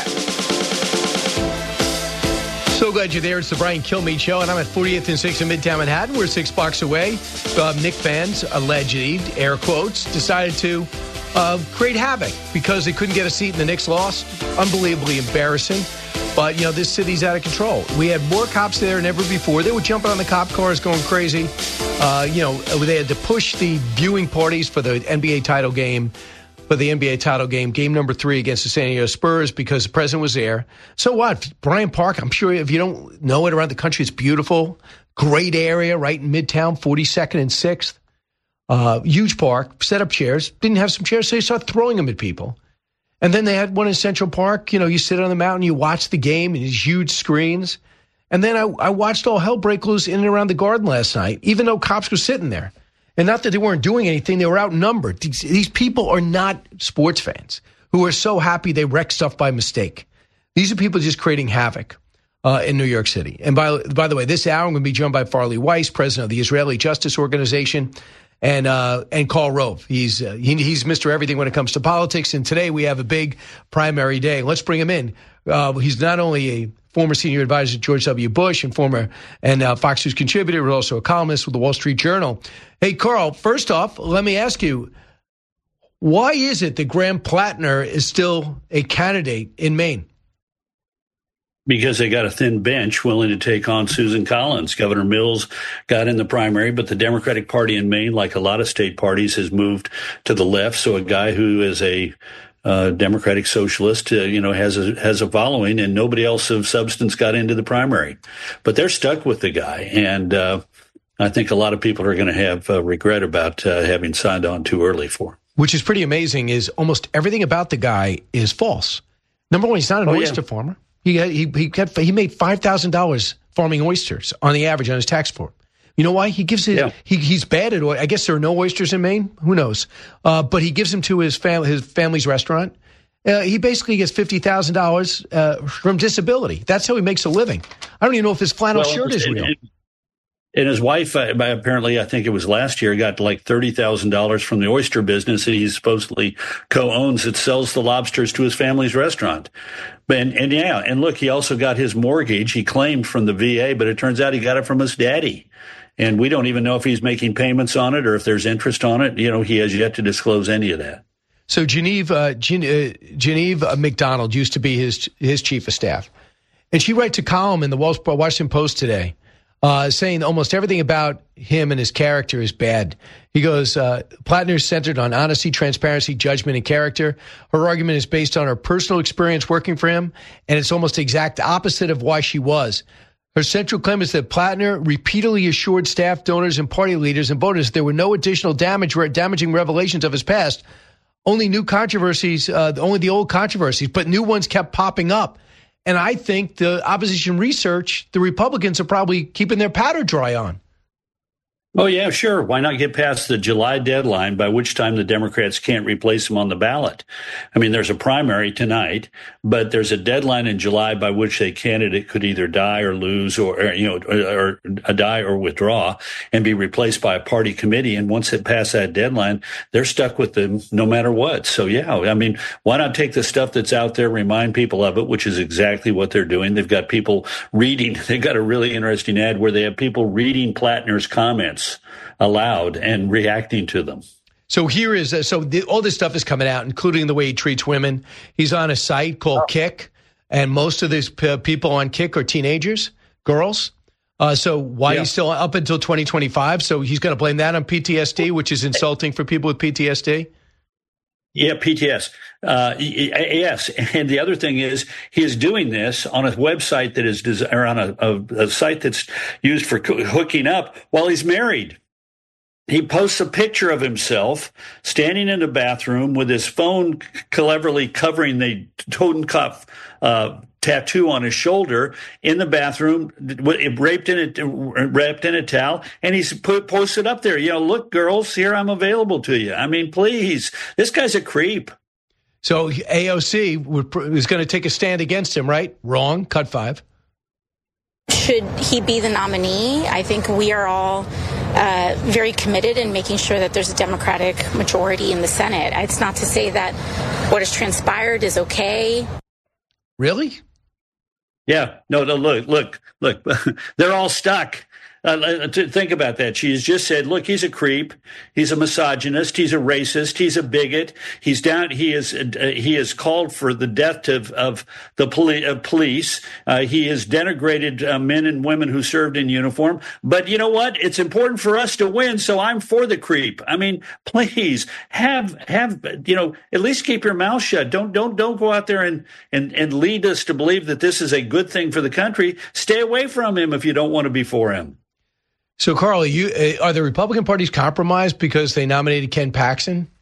So glad you're there. It's the Brian Kilmeade Show, and I'm at fortieth and sixth in Midtown Manhattan. We're six blocks away. Uh, Knick fans, allegedly, air quotes, decided to uh, create havoc because they couldn't get a seat in the Knicks loss. Unbelievably embarrassing. But, you know, this city's out of control. We had more cops there than ever before. They were jumping on the cop cars, going crazy. Uh, you know, they had to push the viewing parties for the N B A title game, for the N B A title game, game number three against the San Diego Spurs, because the president was there. So what? Bryant Park, I'm sure if you don't know it around the country, it's beautiful. Great area right in Midtown, forty-second and sixth. Uh, huge park, set up chairs. Didn't have some chairs, so they started throwing them at people. And then they had one in Central Park. You know, you sit on the mountain, you watch the game in these huge screens. And then I, I watched all hell break loose in and around the Garden last night, even though cops were sitting there. And not that they weren't doing anything, they were outnumbered. These, these people are not sports fans who are so happy they wreck stuff by mistake. These are people just creating havoc uh, in New York City. And by, by the way, this hour I'm going to be joined by Farley Weiss, president of the Israeli Justice Organization, and uh, and Karl Rove. He's uh, he, he's Mister Everything when it comes to politics. And today we have a big primary day. Let's bring him in. Uh, he's not only a former senior advisor to George W. Bush and former and uh, Fox News contributor, but also a columnist with the Wall Street Journal. Hey, Karl, first off, let me ask you, why is it that Graham Plattner is still a candidate in Maine? Because they got a thin bench willing to take on Susan Collins. Governor Mills got in the primary, but the Democratic Party in Maine, like a lot of state parties, has moved to the left. So a guy who is a uh, Democratic socialist, uh, you know, has a, has a following, and nobody else of substance got into the primary. But they're stuck with the guy, and uh, I think a lot of people are going to have uh, regret about uh, having signed on too early for him. Which is pretty amazing, is almost everything about the guy is false. Number one, he's not an oh, oyster yeah. farmer. He he he, kept, he made five thousand dollars farming oysters on the average on his tax form. You know why? He gives it. Yeah. He he's bad at. I guess there are no oysters in Maine. Who knows? Uh, but he gives them to his family, his family's restaurant. Uh, he basically gets fifty thousand uh, dollars from disability. That's how he makes a living. I don't even know if his flannel well, shirt is real. It, And his wife, uh, apparently, I think it was last year, got like thirty thousand dollars from the oyster business that he supposedly co-owns that sells the lobsters to his family's restaurant. And, and yeah, and look, he also got his mortgage, he claimed, from the V A, but it turns out he got it from his daddy. And we don't even know if he's making payments on it or if there's interest on it. You know, he has yet to disclose any of that. So Genevieve, uh, Gen- uh, Genevieve uh, McDonald used to be his his chief of staff. And she writes a column in the Washington Post today uh, saying almost everything about him and his character is bad. He goes, uh, Plattner is centered on honesty, transparency, judgment, and character. Her argument is based on her personal experience working for him, and it's almost the exact opposite of why she was. Her central claim is that Plattner repeatedly assured staff, donors, and party leaders and voters there were no additional damage, damaging revelations of his past. Only new controversies, uh, only the old controversies, but new ones kept popping up. And I think the opposition research, the Republicans are probably keeping their powder dry on. Oh, yeah, sure. Why not get past the July deadline, by which time the Democrats can't replace him on the ballot? I mean, there's a primary tonight, but there's a deadline in July by which a candidate could either die or lose or, or you know, or, or die or withdraw and be replaced by a party committee. And once it passed that deadline, they're stuck with them no matter what. So, yeah, I mean, why not take the stuff that's out there, remind people of it, which is exactly what they're doing. They've got people reading. They've got a really interesting ad where they have people reading Plattner's comments aloud and reacting to them. So here is, uh, so the, all this stuff is coming out, including the way he treats women. He's on a site called oh. Kick, and most of these p- people on Kick are teenagers, girls. Uh, so why yeah. he's still up until twenty twenty-five? So he's going to blame that on P T S D, which is insulting for people with P T S D? Yeah, P T S. Uh, yes. And the other thing is he is doing this on a website that is, des- or on a, a, a site that's used for co- hooking up while he's married. He posts a picture of himself standing in the bathroom with his phone cleverly covering the Totenkopf uh, tattoo on his shoulder in the bathroom, wrapped in a, wrapped in a towel, and he's put, posted up there, you know, look, girls, here I'm available to you. I mean, please, this guy's a creep. So A O C would, is going to take a stand against him, right? Wrong. Cut five. Should he be the nominee? I think we are all uh, very committed in making sure that there's a Democratic majority in the Senate. It's not to say that what has transpired is okay. Really? Yeah. No, no, look, look, look, they're all stuck. Uh, think about that. She has just said, look, he's a creep. He's a misogynist. He's a racist. He's a bigot. He's down. He is, uh, he has called for the death of, of the poli- uh, police. Uh, he has denigrated uh, men and women who served in uniform. But you know what? It's important for us to win. So I'm for the creep. I mean, please have, have, you know, at least keep your mouth shut. Don't, don't, don't go out there and, and, and lead us to believe that this is a good thing for the country. Stay away from him if you don't want to be for him. So, Carl, you, uh, are the Republican parties compromised because they nominated Ken Paxton?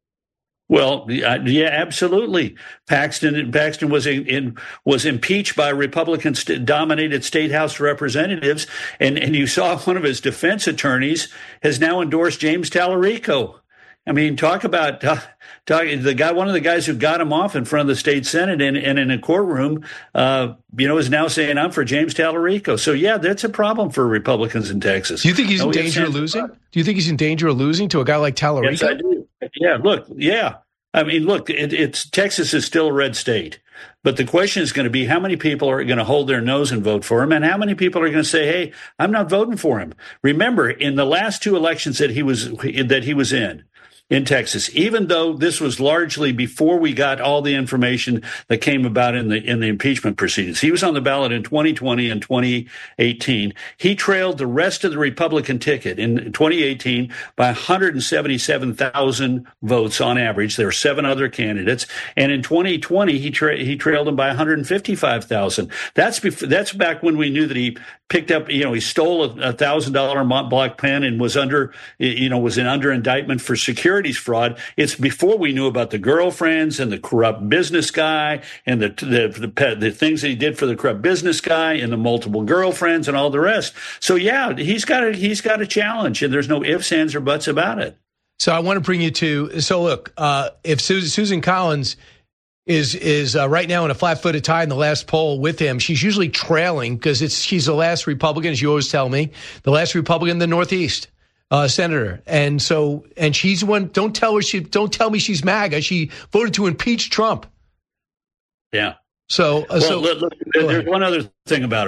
Well, yeah, absolutely. Paxton Paxton was in, in was impeached by Republican-dominated state House representatives, and, and you saw one of his defense attorneys has now endorsed James Tallarico. I mean, talk about talk, talk, the guy. One of the guys who got him off in front of the state Senate and, and in a courtroom, uh, you know, is now saying, "I'm for James Tallarico." So, yeah, that's a problem for Republicans in Texas. Do you think he's no, in danger of losing? Do you think he's in danger of losing to a guy like Tallarico? Yes, I do. Yeah, look, yeah. I mean, look, it, it's Texas is still a red state, but the question is going to be how many people are going to hold their nose and vote for him, and how many people are going to say, "Hey, I'm not voting for him." Remember, in the last two elections that he was that he was in. in Texas, even though this was largely before we got all the information that came about in the in the impeachment proceedings. He was on the ballot in twenty twenty and twenty eighteen. He trailed the rest of the Republican ticket in twenty eighteen by one hundred seventy-seven thousand votes on average. There were seven other candidates, and in twenty twenty he tra- he trailed him by one hundred fifty-five thousand. That's before, that's back when we knew that he picked up, you know, he stole a thousand dollar Montblanc pen and was under, you know, was in under indictment for security fraud. It's before we knew about the girlfriends and the corrupt business guy and the, the the the things that he did for the corrupt business guy and the multiple girlfriends and all the rest. So yeah, he's got a he's got a challenge, and there's no ifs, ands, or buts about it. So I want to bring you to. So look, uh, if Susan, Susan Collins is is uh, right now in a flat-footed tie in the last poll with him, she's usually trailing because it's she's the last Republican, as you always tell me, the last Republican in the Northeast. Uh, senator. And so, and she's one, don't tell her she, don't tell me she's MAGA. She voted to impeach Trump. Yeah. So, uh, well, so look, look, there's one other thing about her.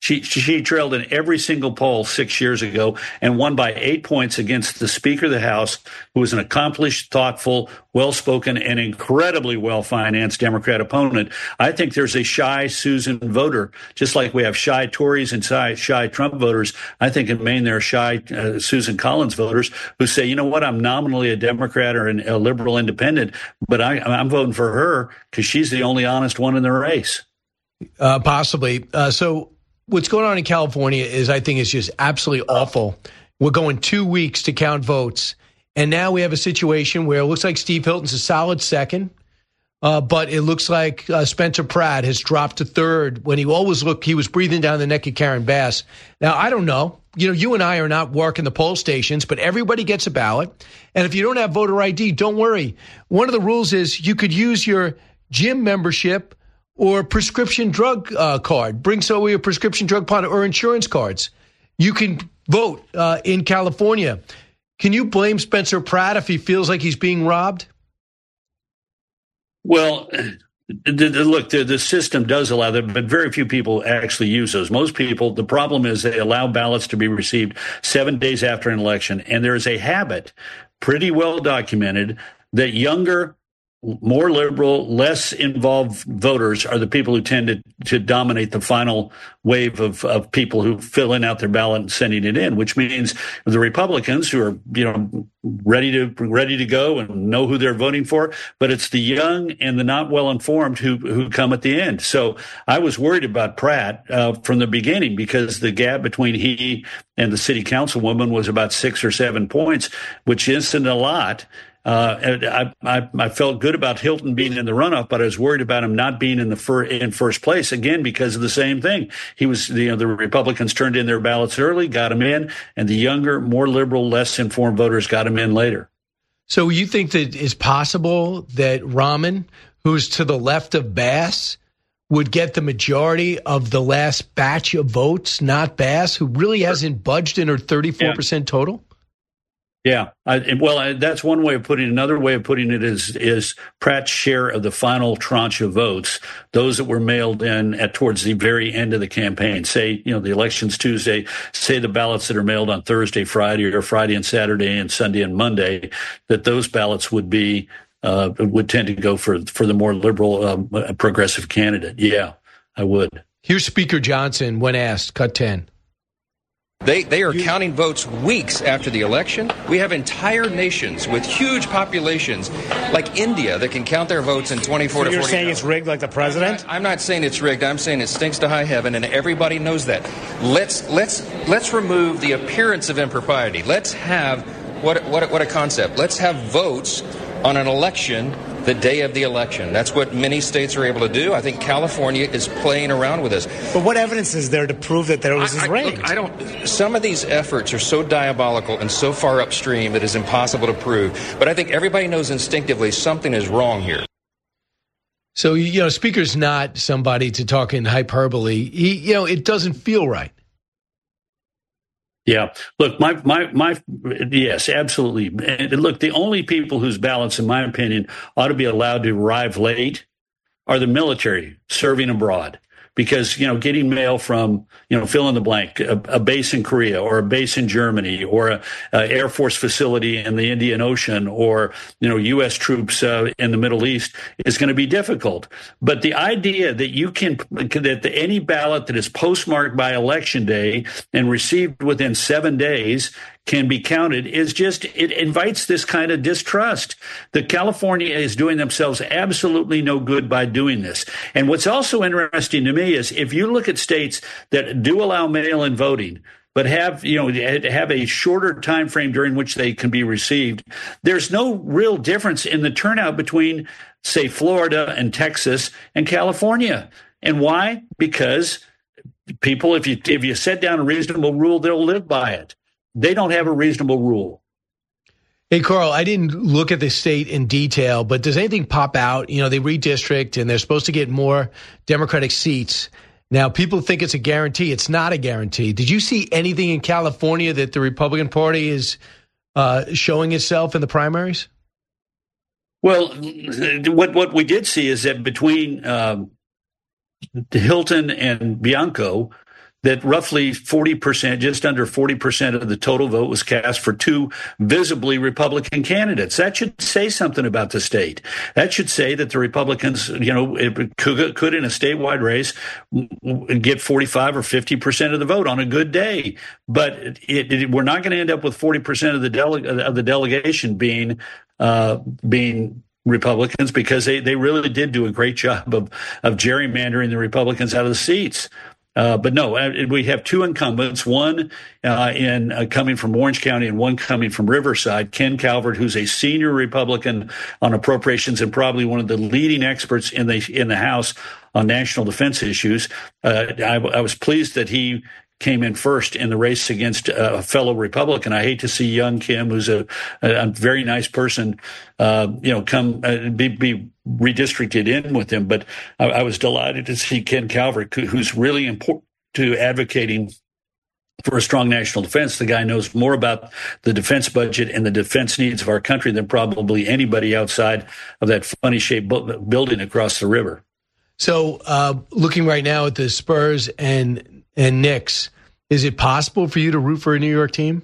She she trailed in every single poll six years ago and won by eight points against the Speaker of the House, who was an accomplished, thoughtful, well-spoken, and incredibly well-financed Democrat opponent. I think there's a shy Susan voter, just like we have shy Tories and shy, shy Trump voters. I think in Maine there are shy uh, Susan Collins voters who say, you know what, I'm nominally a Democrat or an, a liberal independent, but I, I'm voting for her because she's the only honest one in the race. Uh, possibly. Uh, so what's going on in California is, I think, is just absolutely awful. We're going two weeks to count votes. And now we have a situation where it looks like Steve Hilton's a solid second, uh, but it looks like uh, Spencer Pratt has dropped to third when he always looked, he was breathing down the neck of Karen Bass. Now, I don't know. You know, you and I are not working the poll stations, but everybody gets a ballot. And if you don't have voter I D, don't worry. One of the rules is you could use your gym membership or prescription drug uh, card. Bring so your prescription drug card or insurance cards. You can vote uh, in California. Can you blame Spencer Pratt if he feels like he's being robbed? Well, the, the, look, the, the system does allow that, but very few people actually use those. Most people, the problem is they allow ballots to be received seven days after an election. And there is a habit, pretty well documented, that younger, more liberal, less involved voters are the people who tend to, to dominate the final wave of, of people who fill in out their ballot and sending it in, which means the Republicans who are, you know, ready to ready to go and know who they're voting for, but it's the young and the not well informed who who come at the end. So I was worried about Pratt uh, from the beginning because the gap between he and the city councilwoman was about six or seven points, which isn't a lot. Uh, I, I, I felt good about Hilton being in the runoff, but I was worried about him not being in the fir- in first place again because of the same thing. He was, you know, the Republicans turned in their ballots early, got him in, and the younger, more liberal, less informed voters got him in later. So you think that it's possible that Rahman, who's to the left of Bass, would get the majority of the last batch of votes, not Bass, who really hasn't budged in her thirty-four percent yeah. total? Yeah, I, well, I, that's one way of putting it. Another way of putting it is is Pratt's share of the final tranche of votes, those that were mailed in at towards the very end of the campaign. Say, you know, the election's Tuesday. Say the ballots that are mailed on Thursday, Friday, or Friday and Saturday, and Sunday and Monday, that those ballots would be uh, would tend to go for for the more liberal, um, progressive candidate. Yeah, I would. Here's Speaker Johnson when asked. Cut ten. They they are counting votes weeks after the election. We have entire nations with huge populations like India that can count their votes in twenty-four so to forty. You're saying it's rigged like the president? I'm not, I'm not saying it's rigged. I'm saying it stinks to high heaven, and everybody knows that. Let's let's let's remove the appearance of impropriety. Let's have what what what a concept. Let's have votes on an election the day of the election. That's what many states are able to do. I think California is playing around with this. But what evidence is there to prove that there was I, I, rigged? Look, I don't. Some of these efforts are so diabolical and so far upstream that it's impossible to prove. But I think everybody knows instinctively something is wrong here. So, you know, Speaker's not somebody to talk in hyperbole. He, you know, it doesn't feel right. Yeah. Look, my, my, my, yes, absolutely. And look, the only people whose ballots, in my opinion, ought to be allowed to arrive late are the military serving abroad. Because, you know, getting mail from, you know, fill in the blank, a, a base in Korea or a base in Germany or a, a Air Force facility in the Indian Ocean or, you know, U S troops uh, in the Middle East is going to be difficult. But the idea that you can, that any ballot that is postmarked by Election Day and received within seven days can be counted is just, it invites this kind of distrust. The California is doing themselves absolutely no good by doing this. And what's also interesting to me is if you look at states that do allow mail-in voting, but have, you know, have a shorter time frame during which they can be received, there's no real difference in the turnout between, say, Florida and Texas and California. And why? Because people, if you if you set down a reasonable rule, they'll live by it. They don't have a reasonable rule. Hey, Carl, I didn't look at the state in detail, but does anything pop out? You know, they redistrict and they're supposed to get more Democratic seats. Now, people think it's a guarantee. It's not a guarantee. Did you see anything in California that the Republican Party is uh, showing itself in the primaries? Well, what what we did see is that between um, Hilton and Bianco, that roughly forty percent, just under forty percent of the total vote was cast for two visibly Republican candidates. That should say something about the state. That should say that the Republicans, you know, could, could in a statewide race get forty-five or fifty percent of the vote on a good day. But it, it, we're not going to end up with forty percent of the dele- of the delegation being uh, being Republicans, because they, they really did do a great job of, of gerrymandering the Republicans out of the seats. Uh, but no, we have two incumbents, one uh, in uh, coming from Orange County and one coming from Riverside. Ken Calvert, who's a senior Republican on appropriations and probably one of the leading experts in the in the House on national defense issues. Uh, I, I was pleased that he came in first in the race against a fellow Republican. I hate to see young Kim, who's a, a very nice person, uh, you know, come uh, be, be redistricted in with him. But I, I was delighted to see Ken Calvert, who's really important to advocating for a strong national defense. The guy knows more about the defense budget and the defense needs of our country than probably anybody outside of that funny-shaped bu- building across the river. So uh, looking right now at the Spurs and and Knicks, is it possible for you to root for a New York team?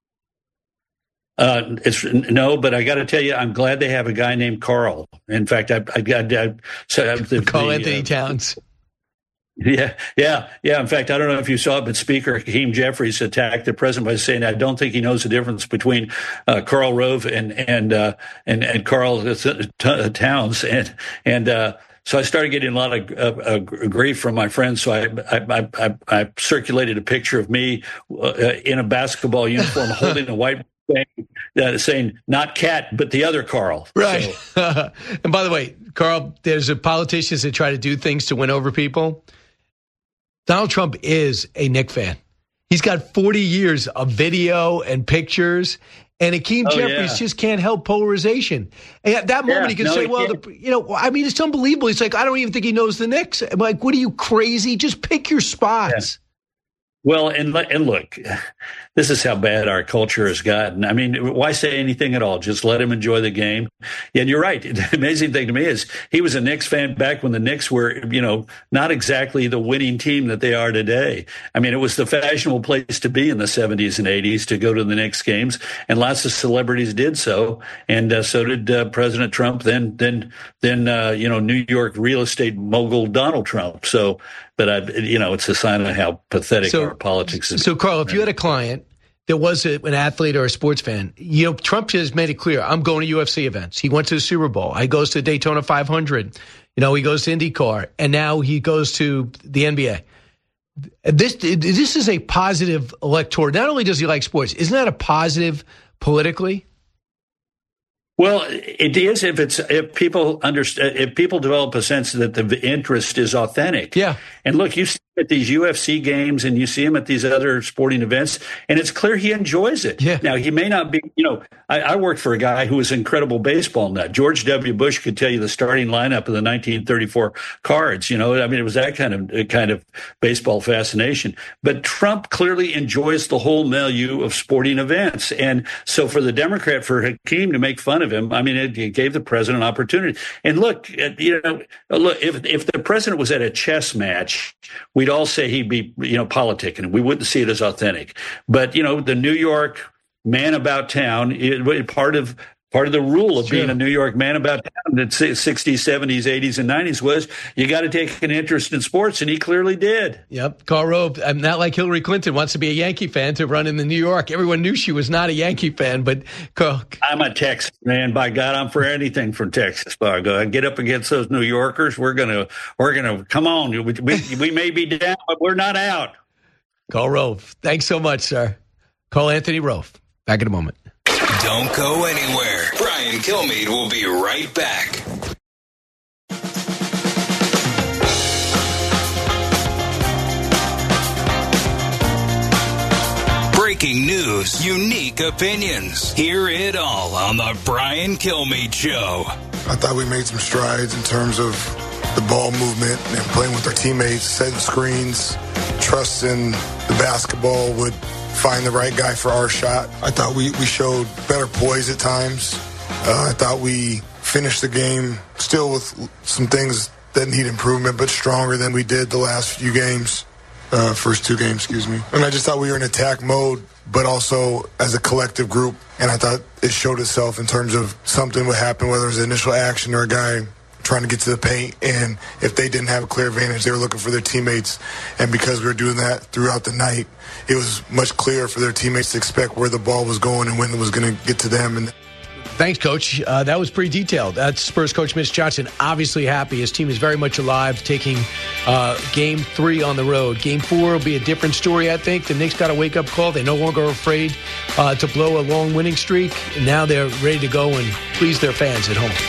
Uh, it's no, but I got to tell you, I'm glad they have a guy named Carl. In fact, I, I got I, so the, Carl the, Anthony uh, Towns. Yeah, yeah, yeah. In fact, I don't know if you saw it, but Speaker Hakeem Jeffries attacked the president by saying, "I don't think he knows the difference between uh, Karl Rove and and uh, and and Carl Towns." And and uh, so I started getting a lot of uh, uh, grief from my friends. So I I, I I circulated a picture of me uh, in a basketball uniform holding a white thing uh, saying "not Cat, but the other Carl." Right. So. And by the way, Carl, there's a politicians that try to do things to win over people. Donald Trump is a Knicks fan. He's got forty years of video and pictures, and Hakeem oh, Jeffries yeah. just can't help polarization. And at that moment, yeah, he can no, say, he well, the, you know, I mean, it's unbelievable. It's like, I don't even think he knows the Knicks. I'm like, what are you, crazy? Just pick your spots. Yeah. Well, and and look, this is how bad our culture has gotten. I mean, why say anything at all? Just let him enjoy the game. And you're right. The amazing thing to me is he was a Knicks fan back when the Knicks were, you know, not exactly the winning team that they are today. I mean, it was the fashionable place to be in the seventies and eighties to go to the Knicks games, and lots of celebrities did so, and uh, so did uh, President Trump. Then, then, then, uh, you know, New York real estate mogul Donald Trump. So. But, I, you know, it's a sign of how pathetic so, our politics is. So, Carl, if you had a client that was a, an athlete or a sports fan, you know, Trump has made it clear, I'm going to U F C events. He went to the Super Bowl. He goes to Daytona five hundred. You know, he goes to IndyCar. And now he goes to the N B A. This, this is a positive electoral. Not only does he like sports, isn't that a positive politically? Well, it is if it's if people understand, if people develop a sense that the interest is authentic. Yeah. And look, you see him at these U F C games and you see him at these other sporting events, and it's clear he enjoys it. Yeah. Now, he may not be, you know, I, I worked for a guy who was an incredible baseball nut. George W. Bush could tell you the starting lineup of the nineteen thirty-four Cards. You know, I mean, it was that kind of kind of baseball fascination. But Trump clearly enjoys the whole milieu of sporting events, and so for the Democrat, for Hakeem to make fun of him, I mean, it, it gave the president an opportunity. And look, you know, look if if the president was at a chess match, we'd all say he'd be, you know, politicking. We wouldn't see it as authentic. But you know, the New York man about town, it, part of part of the rule of sure. being a New York man about town in the sixties, seventies, eighties, and nineties was you got to take an interest in sports, and he clearly did. Yep. Karl Rove, I'm not like Hillary Clinton, wants to be a Yankee fan to run in the New York. Everyone knew she was not a Yankee fan, but Carl. I'm a Texas man. By God, I'm for anything from Texas. By God, I get up against those New Yorkers. We're gonna, we're gonna come on. We, we, we may be down, but we're not out. Karl Rove, thanks so much, sir. Karl Anthony Rove. Back in a moment. Don't go anywhere. Brian Kilmeade will be right back. Breaking news, unique opinions. Hear it all on the Brian Kilmeade Show. I thought we made some strides in terms of the ball movement and playing with our teammates, setting screens, trusting the basketball would find the right guy for our shot. I thought we, we showed better poise at times. Uh, I thought we finished the game still with some things that need improvement, but stronger than we did the last few games. uh, first two games, excuse me. And I just thought we were in attack mode, but also as a collective group. And I thought it showed itself in terms of something would happen, whether it was initial action or a guy trying to get to the paint. And if they didn't have a clear advantage, they were looking for their teammates. And because we were doing that throughout the night, it was much clearer for their teammates to expect where the ball was going and when it was going to get to them. And thanks, Coach. Uh, that was pretty detailed. That's Spurs coach Mitch Johnson, obviously happy. His team is very much alive, taking uh, game three on the road. Game four will be a different story, I think. The Knicks got a wake-up call. They're no longer afraid uh, to blow a long winning streak. And now they're ready to go and please their fans at home.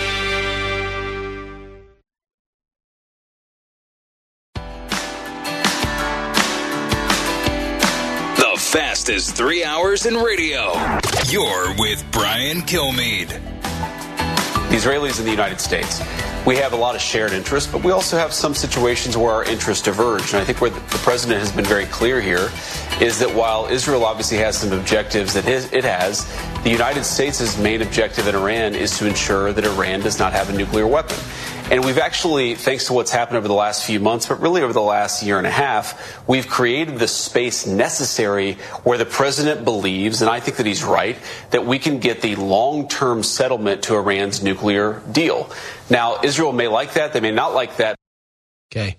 Fastest three hours in radio. You're with Brian Kilmeade. The Israelis in the United States, we have a lot of shared interests, but we also have some situations where our interests diverge. And I think where the president has been very clear here is that while Israel obviously has some objectives that it has, the United States' main objective in Iran is to ensure that Iran does not have a nuclear weapon. And we've actually, thanks to what's happened over the last few months, but really over the last year and a half, we've created the space necessary where the president believes, and I think that he's right, that we can get the long-term settlement to Iran's nuclear deal. Now, Israel may like that. They may not like that. Okay.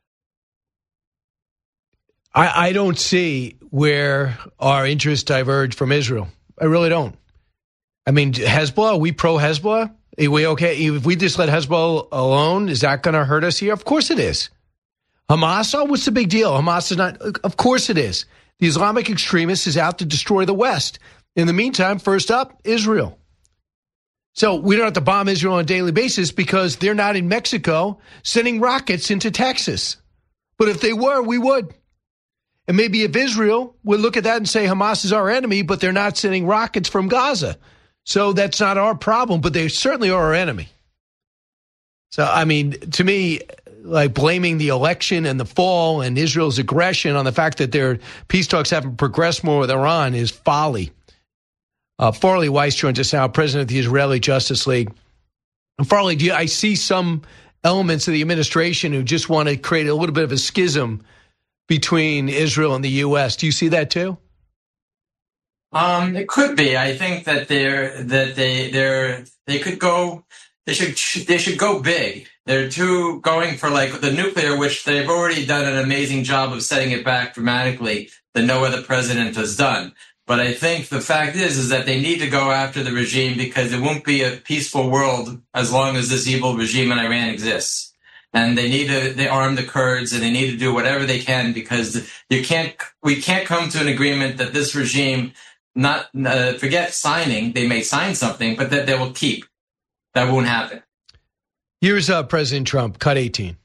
I, I don't see where our interests diverge from Israel. I really don't. I mean, Hezbollah, are we pro-Hezbollah? Are we okay? If we just let Hezbollah alone, is that going to hurt us here? Of course it is. Hamas, oh, what's the big deal? Hamas is not, of course it is. The Islamic extremist is out to destroy the West. In the meantime, first up, Israel. So we don't have to bomb Israel on a daily basis because they're not in Mexico sending rockets into Texas. But if they were, we would. And maybe if Israel would look at that and say Hamas is our enemy, but they're not sending rockets from Gaza. So that's not our problem, but they certainly are our enemy. So, I mean, to me, like blaming the election and the fall and Israel's aggression on the fact that their peace talks haven't progressed more with Iran is folly. Uh, Farley Weiss joins us now, president of the Israeli Justice League. And Farley, do you, I see some elements of the administration who just want to create a little bit of a schism between Israel and the U S. Do you see that too? Um, it could be. I think that they're that they they're they could go. They should they should go big. They're too going for like the nuclear, which they've already done an amazing job of setting it back dramatically that no other president has done. But I think the fact is is that they need to go after the regime because it won't be a peaceful world as long as this evil regime in Iran exists. And they need to they arm the Kurds and they need to do whatever they can because you can't we can't come to an agreement that this regime. Not uh, forget signing. They may sign something, but that they will keep. That won't happen. Here's uh, President Trump, cut eighteen.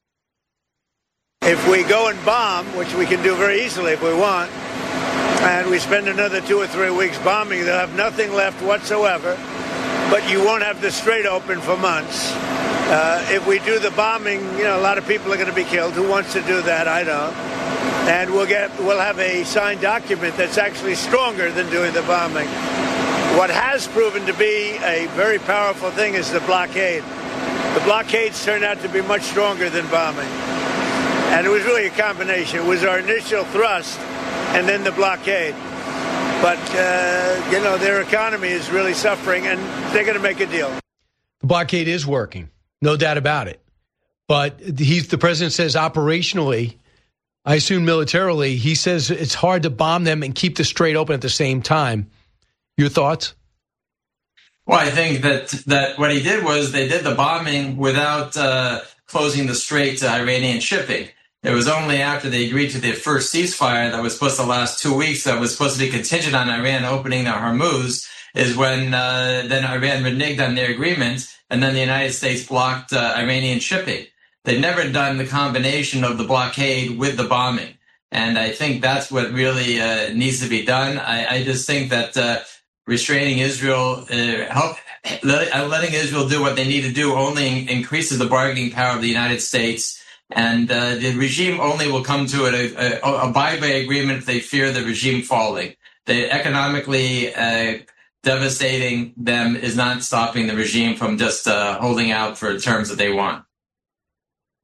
If we go and bomb, which we can do very easily if we want, and we spend another two or three weeks bombing, they'll have nothing left whatsoever. But you won't have the Strait open for months. Uh, if we do the bombing, you know, a lot of people are going to be killed. Who wants to do that? I don't. And we'll get we'll have a signed document that's actually stronger than doing the bombing. What has proven to be a very powerful thing is the blockade. The blockades turned out to be much stronger than bombing. And it was really a combination. It was our initial thrust and then the blockade. But, uh, you know, their economy is really suffering, and they're going to make a deal. The blockade is working, no doubt about it. But he's, the president says operationally, I assume militarily, he says it's hard to bomb them and keep the Strait open at the same time. Your thoughts? Well, I think that that what he did was they did the bombing without uh, closing the Strait to Iranian shipping. It was only after they agreed to the first ceasefire that was supposed to last two weeks, that was supposed to be contingent on Iran opening the Hormuz, is when uh, then Iran reneged on their agreement, and then the United States blocked uh, Iranian shipping. They've never done the combination of the blockade with the bombing. And I think that's what really uh, needs to be done. I, I just think that uh, restraining Israel, uh, help, let, letting Israel do what they need to do only increases the bargaining power of the United States. And uh, the regime only will come to it, a, a, a buy-by agreement if they fear the regime falling. The economically uh, devastating them is not stopping the regime from just uh, holding out for terms that they want.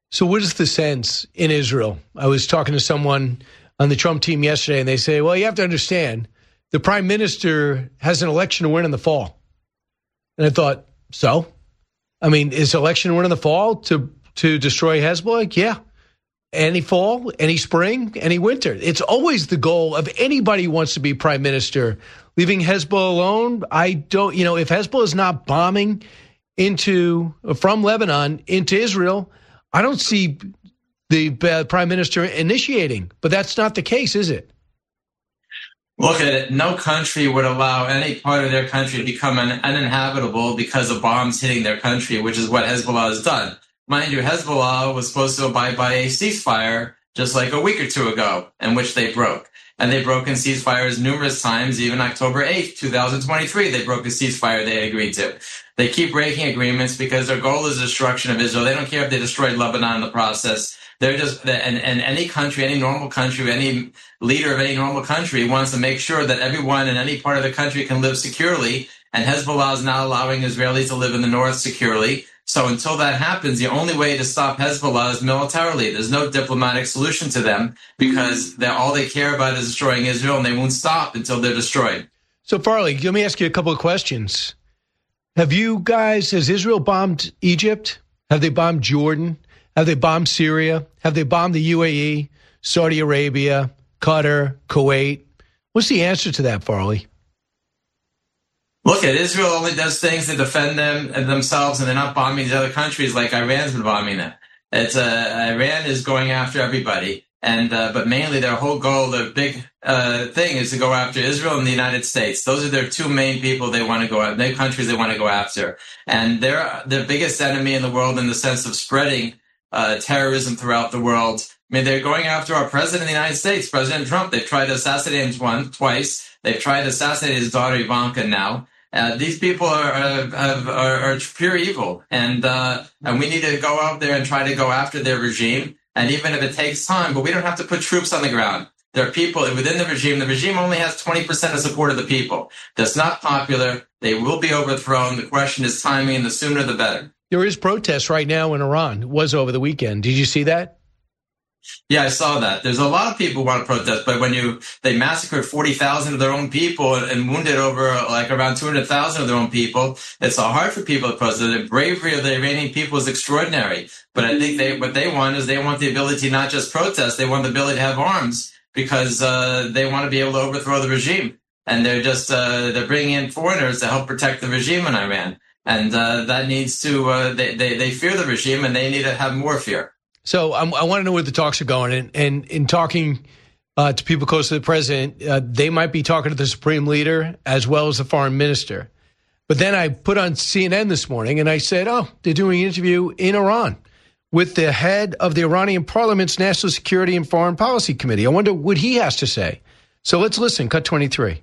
So what is the sense in Israel? I was talking to someone on the Trump team yesterday, and they say, well, you have to understand, the prime minister has an election to win in the fall. And I thought, so? I mean, is election to win in the fall to, to destroy Hezbollah? Yeah. Any fall, any spring, any winter. It's always the goal of anybody who wants to be prime minister. Leaving Hezbollah alone, I don't, you know, if Hezbollah is not bombing into, from Lebanon into Israel, I don't see the uh, prime minister initiating. But that's not the case, is it? Look at it. No country would allow any part of their country to become un- uninhabitable because of bombs hitting their country, which is what Hezbollah has done. Mind you, Hezbollah was supposed to abide by a ceasefire just like a week or two ago, in which they broke. And they've broken ceasefires numerous times. Even October eighth, twenty twenty-three, they broke a ceasefire they agreed to. They keep breaking agreements because their goal is destruction of Israel. They don't care if they destroyed Lebanon in the process. They're just, and, and any country, any normal country, any leader of any normal country wants to make sure that everyone in any part of the country can live securely. And Hezbollah is not allowing Israelis to live in the north securely. So until that happens, the only way to stop Hezbollah is militarily. There's no diplomatic solution to them because they're, all they care about is destroying Israel, and they won't stop until they're destroyed. So, Farley, let me ask you a couple of questions. Have you guys, has Israel bombed Egypt? Have they bombed Jordan? Have they bombed Syria? Have they bombed the U A E, Saudi Arabia, Qatar, Kuwait? What's the answer to that, Farley? Look, at Israel only does things to defend them and themselves, and they're not bombing these other countries like Iran's been bombing them. It's uh, Iran is going after everybody, and uh, but mainly their whole goal, their big uh, thing, is to go after Israel and the United States. Those are their two main people they want to go after, their countries they want to go after, and they're the biggest enemy in the world in the sense of spreading uh, terrorism throughout the world. I mean, they're going after our president of the United States, President Trump. They've tried to assassinate him once, twice. They've tried to assassinate his daughter Ivanka now. Uh, these people are, are, are, are pure evil, and uh, and we need to go out there and try to go after their regime. And even if it takes time, but we don't have to put troops on the ground. There are people within the regime. The regime only has twenty percent of support of the people. That's not popular. They will be overthrown. The question is timing, and the sooner the better. There is protest right now in Iran. It was over the weekend. Did you see that? Yeah, I saw that. There's a lot of people who want to protest, but when you they massacred forty thousand of their own people and wounded over like around two hundred thousand of their own people, it's so hard for people to protest. The bravery of the Iranian people is extraordinary. But I think they what they want is they want the ability not just protest, they want the ability to have arms because uh, they want to be able to overthrow the regime. And they're just uh, they're bringing in foreigners to help protect the regime in Iran. And uh, that needs to uh, they, they they fear the regime, and they need to have more fear. So um, I want to know where the talks are going. And, and in talking uh, to people close to the president, uh, they might be talking to the supreme leader as well as the foreign minister. But then I put on C N N this morning and I said, oh, they're doing an interview in Iran with the head of the Iranian parliament's National Security and Foreign Policy Committee. I wonder what he has to say. So let's listen. Cut twenty-three.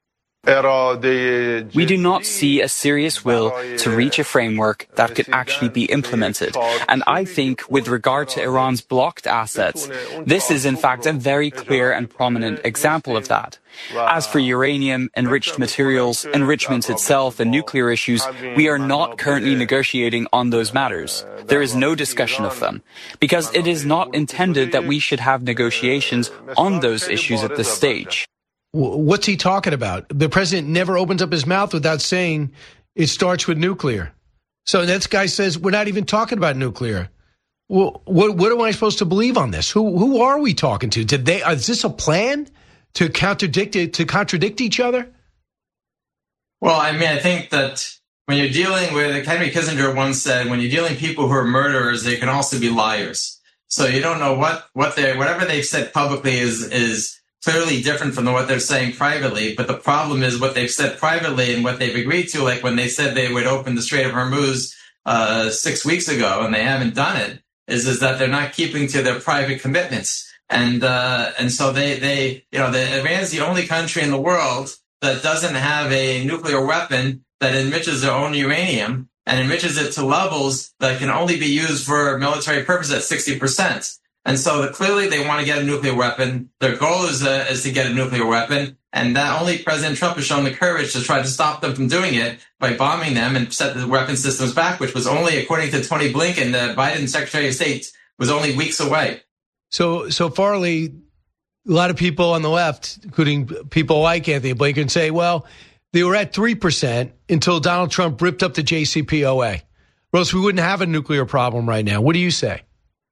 We do not see a serious will to reach a framework that could actually be implemented. And I think with regard to Iran's blocked assets, this is in fact a very clear and prominent example of that. As for uranium, enriched materials, enrichment itself, and nuclear issues, we are not currently negotiating on those matters. There is no discussion of them, because it is not intended that we should have negotiations on those issues at this stage. What's he talking about? The president never opens up his mouth without saying it starts with nuclear. So this guy says we're not even talking about nuclear. Well, what, what am I supposed to believe on this? Who who are we talking to? Did they? Is this a plan to contradict it, to contradict each other? Well, I mean, I think that when you're dealing with, Henry Kissinger once said, when you're dealing with people who are murderers, they can also be liars. So you don't know what what they whatever they've said publicly is is. clearly different from what they're saying privately, but the problem is what they've said privately and what they've agreed to, like when they said they would open the Strait of Hormuz uh, six weeks ago and they haven't done it, is, is that they're not keeping to their private commitments. And uh, and so they, they, you know, the, Iran's the only country in the world that doesn't have a nuclear weapon that enriches their own uranium and enriches it to levels that can only be used for military purposes at sixty percent. And so the, clearly they want to get a nuclear weapon. Their goal is, uh, is to get a nuclear weapon. And that only President Trump has shown the courage to try to stop them from doing it by bombing them and set the weapon systems back, which was only, according to Tony Blinken, the Biden Secretary of State, was only weeks away. So, so Farley, a lot of people on the left, including people like Anthony Blinken, say, well, they were at three percent until Donald Trump ripped up the J C P O A. Or else we wouldn't have a nuclear problem right now. What do you say?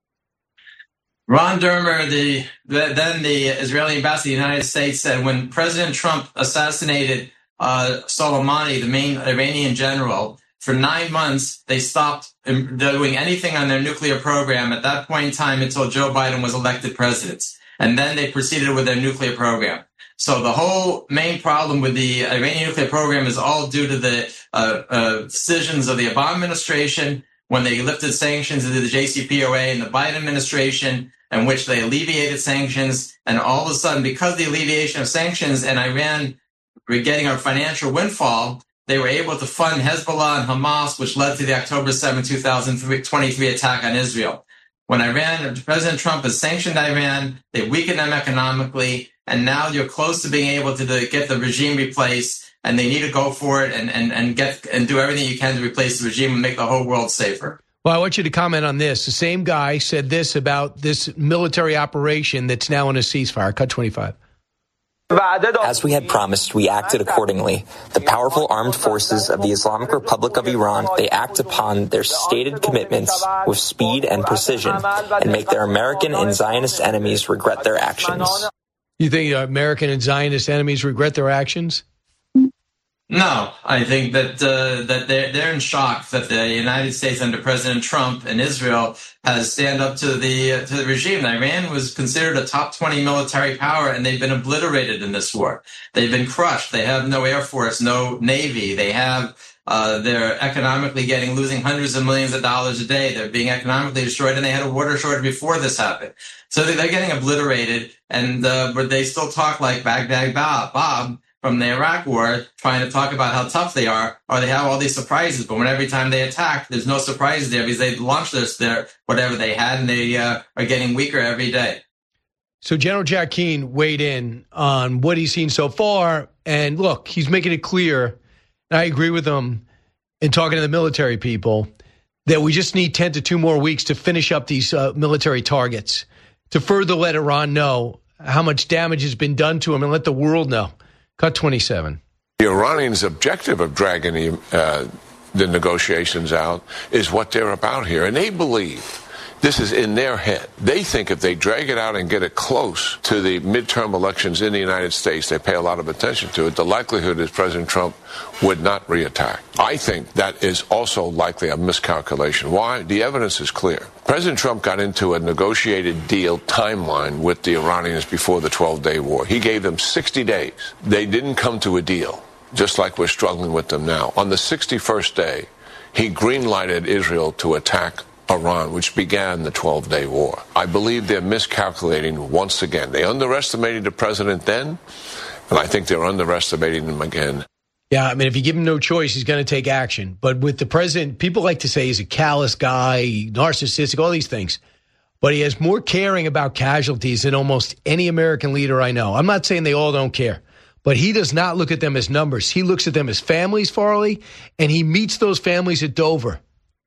Ron Dermer, the, the then the Israeli ambassador to the United States, said when President Trump assassinated uh, Soleimani, the main Iranian general, for nine months, they stopped doing anything on their nuclear program at that point in time until Joe Biden was elected president. And then they proceeded with their nuclear program. So the whole main problem with the Iranian nuclear program is all due to the uh, uh, decisions of the Obama administration when they lifted sanctions into the J C P O A and the Biden administration, in which they alleviated sanctions. And all of a sudden, because of the alleviation of sanctions and Iran were getting a financial windfall, they were able to fund Hezbollah and Hamas, which led to the October seventh, two thousand twenty-three attack on Israel. When Iran, President Trump has sanctioned Iran, they weakened them economically, and now you're close to being able to get the regime replaced, and they need to go for it and, and, and get and do everything you can to replace the regime and make the whole world safer. Well, I want you to comment on this. The same guy said this about this military operation that's now in a ceasefire. Cut twenty-five. As we had promised, we acted accordingly. The powerful armed forces of the Islamic Republic of Iran, they act upon their stated commitments with speed and precision and make their American and Zionist enemies regret their actions. You think American and Zionist enemies regret their actions? No, I think that uh, that they're they're in shock that the United States under President Trump and Israel has stand up to the uh, to the regime. Iran was considered a top twenty military power, and they've been obliterated in this war. They've been crushed. They have no air force, no navy. They have uh, they're economically getting losing hundreds of millions of dollars a day. They're being economically destroyed, and they had a water shortage before this happened. So they're getting obliterated, and uh, but they still talk like Baghdad Bob. Bob from the Iraq war, trying to talk about how tough they are, or they have all these surprises. But when every time they attack, there's no surprises there because they launched this, their whatever they had, and they uh, are getting weaker every day. So General Jack Keane weighed in on what he's seen so far, and look, he's making it clear, and I agree with him in talking to the military people, that we just need ten to two more weeks to finish up these uh, military targets, to further let Iran know how much damage has been done to them and let the world know. Cut twenty-seven. The Iranians' objective of dragging the, uh, the negotiations out is what they're about here. And they believe this is in their head. They think if they drag it out and get it close to the midterm elections in the United States, they pay a lot of attention to it, the likelihood is President Trump would not reattack. I think that is also likely a miscalculation. Why? The evidence is clear. President Trump got into a negotiated deal timeline with the Iranians before the twelve-day war. He gave them sixty days. They didn't come to a deal, just like we're struggling with them now. On the sixty-first day, he green-lighted Israel to attack Iran, which began the twelve-day war. I believe they're miscalculating once again. They underestimated the president then, and I think they're underestimating him again. Yeah, I mean, if you give him no choice, he's going to take action. But with the president, people like to say he's a callous guy, narcissistic, all these things. But he has more caring about casualties than almost any American leader I know. I'm not saying they all don't care, but he does not look at them as numbers. He looks at them as families, Farley, and he meets those families at Dover.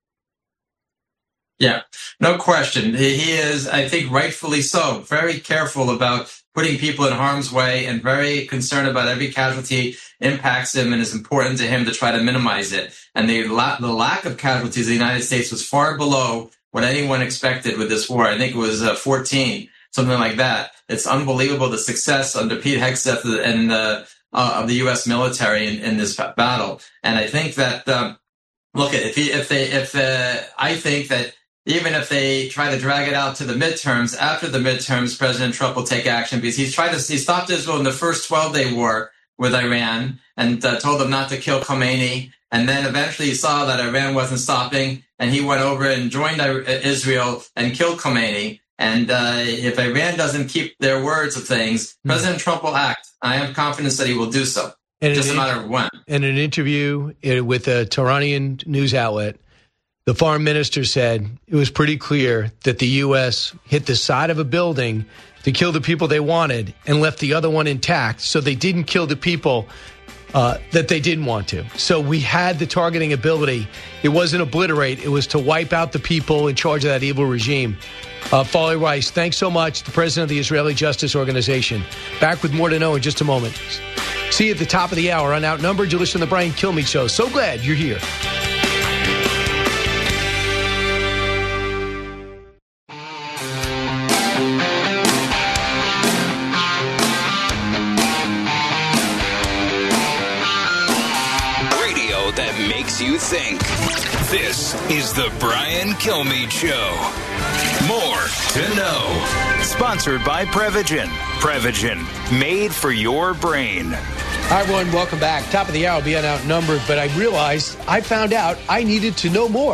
Yeah, no question. He is, I think, rightfully so, very careful about putting people in harm's way and very concerned about every casualty impacts him and is important to him to try to minimize it. And the, la- the lack of casualties in the United States was far below what anyone expected with this war. I think it was uh, fourteen, something like that. It's unbelievable the success under Pete Hegseth and uh, uh, of the U S military in, in this battle. And I think that, um, look, if, he, if they, if uh, I think that even if they try to drag it out to the midterms, after the midterms, President Trump will take action because he's tried to, he stopped Israel in the first twelve-day war with Iran and uh, told them not to kill Khomeini. And then eventually he saw that Iran wasn't stopping and he went over and joined Israel and killed Khomeini. And uh, if Iran doesn't keep their words of things, mm-hmm. President Trump will act. I have confidence that he will do so. And just a matter of when. In an interview with a Tehran news outlet, the foreign minister said it was pretty clear that the U S hit the side of a building to kill the people they wanted and left the other one intact, so they didn't kill the people uh, that they didn't want to. So we had the targeting ability. It wasn't obliterate. It was to wipe out the people in charge of that evil regime. Uh, Folly Rice, thanks so much, the president of the Israeli Justice Organization. Back with more to know in just a moment. See you at the top of the hour on Outnumbered. You listen to the Brian Kilmeade Show. So glad you're here. Radio that makes you think. This is the Brian Kilmeade Show. More to know. Sponsored by Prevagen. Prevagen, made for your brain. Hi, everyone. Welcome back. Top of the hour, being outnumbered, but I realized I found out I needed to know more.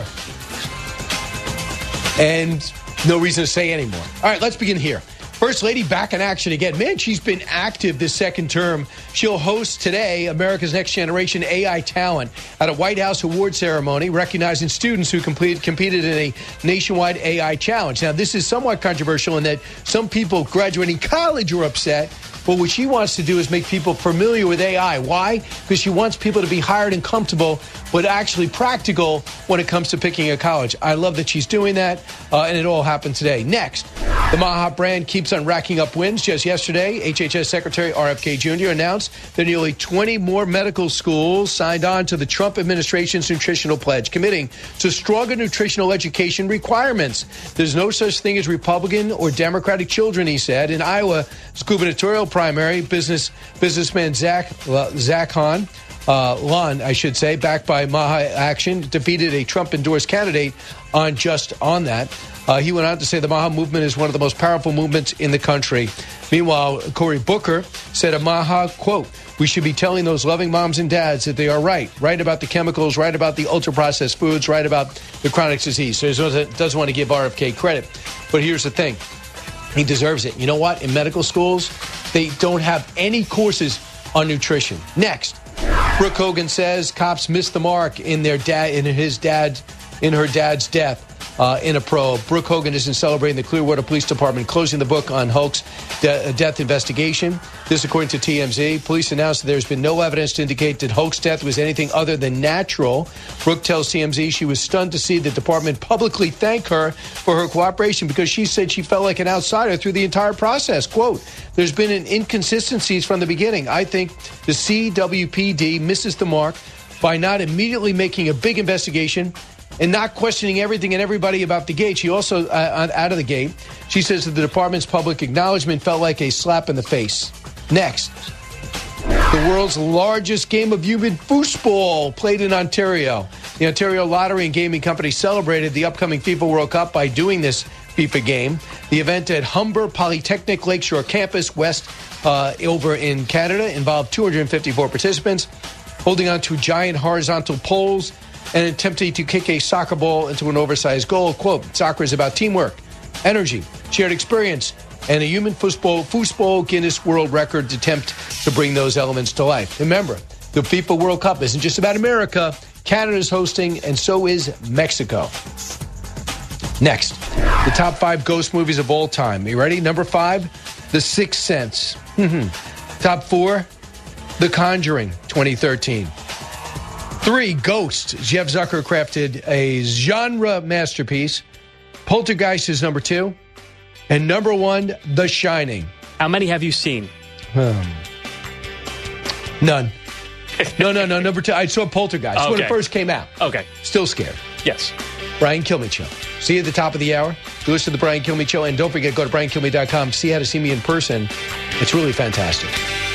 And no reason to say anymore. All right, let's begin here. First Lady back in action again. Man, she's been active this second term. She'll host today America's Next Generation A I Talent at a White House award ceremony recognizing students who complete, competed in a nationwide A I challenge. Now, this is somewhat controversial in that some people graduating college are upset. But what she wants to do is make people familiar with A I. Why? Because she wants people to be hired and comfortable, but actually practical when it comes to picking a college. I love that she's doing that, uh, and it all happened today. Next, the Maha brand keeps on racking up wins. Just yesterday, H H S Secretary R F K Junior announced that nearly twenty more medical schools signed on to the Trump administration's nutritional pledge, committing to stronger nutritional education requirements. There's no such thing as Republican or Democratic children, he said. In Iowa's gubernatorial primary, business businessman Zach Zach Hahn, uh, Lon, I should say, backed by Maha Action, defeated a Trump-endorsed candidate on just on that. Uh, he went on to say the Maha movement is one of the most powerful movements in the country. Meanwhile, Cory Booker said of Maha, quote, "We should be telling those loving moms and dads that they are right, right about the chemicals, right about the ultra-processed foods, right about the chronic disease." So he doesn't, doesn't want to give R F K credit. But here's the thing. He deserves it. You know what? In medical schools, they don't have any courses on nutrition. Next, Brooke Hogan says cops missed the mark in their dad, in his dad, in her dad's death. Uh, in a probe, Brooke Hogan isn't celebrating the Clearwater Police Department closing the book on Hoke's de- death investigation. This, according to T M Z. Police announced that there's been no evidence to indicate that Hoke's death was anything other than natural. Brooke tells T M Z she was stunned to see the department publicly thank her for her cooperation because she said she felt like an outsider through the entire process. Quote, "There's been an inconsistencies from the beginning. I think the C W P D misses the mark by not immediately making a big investigation and not questioning everything and everybody about the gate." She also, uh, out of the gate, she says that the department's public acknowledgement felt like a slap in the face. Next, the world's largest game of human foosball played in Ontario. The Ontario Lottery and Gaming Company celebrated the upcoming FIFA World Cup by doing this FIFA game. The event at Humber Polytechnic Lakeshore Campus West uh, over in Canada involved two hundred fifty-four participants holding on to giant horizontal poles and attempting to kick a soccer ball into an oversized goal. Quote, "Soccer is about teamwork, energy, shared experience, and a human foosball, foosball Guinness World Records attempt to bring those elements to life." Remember, the FIFA World Cup isn't just about America. Canada's hosting, and so is Mexico. Next, the top five ghost movies of all time. Are you ready? Number five, The Sixth Sense. Top four, The Conjuring, twenty thirteen. Three, Ghost. Jeff Zucker crafted a genre masterpiece. Poltergeist is number two. And number one, The Shining. How many have you seen? Um, none. No, no, no. Number two, I saw Poltergeist okay. when it first came out. Okay. Still scared. Yes. Brian Kilmeade Show. See you at the top of the hour. You listen to the Brian Kilmeade Show. And don't forget, go to brian kilmeade dot com. See how to see me in person. It's really fantastic.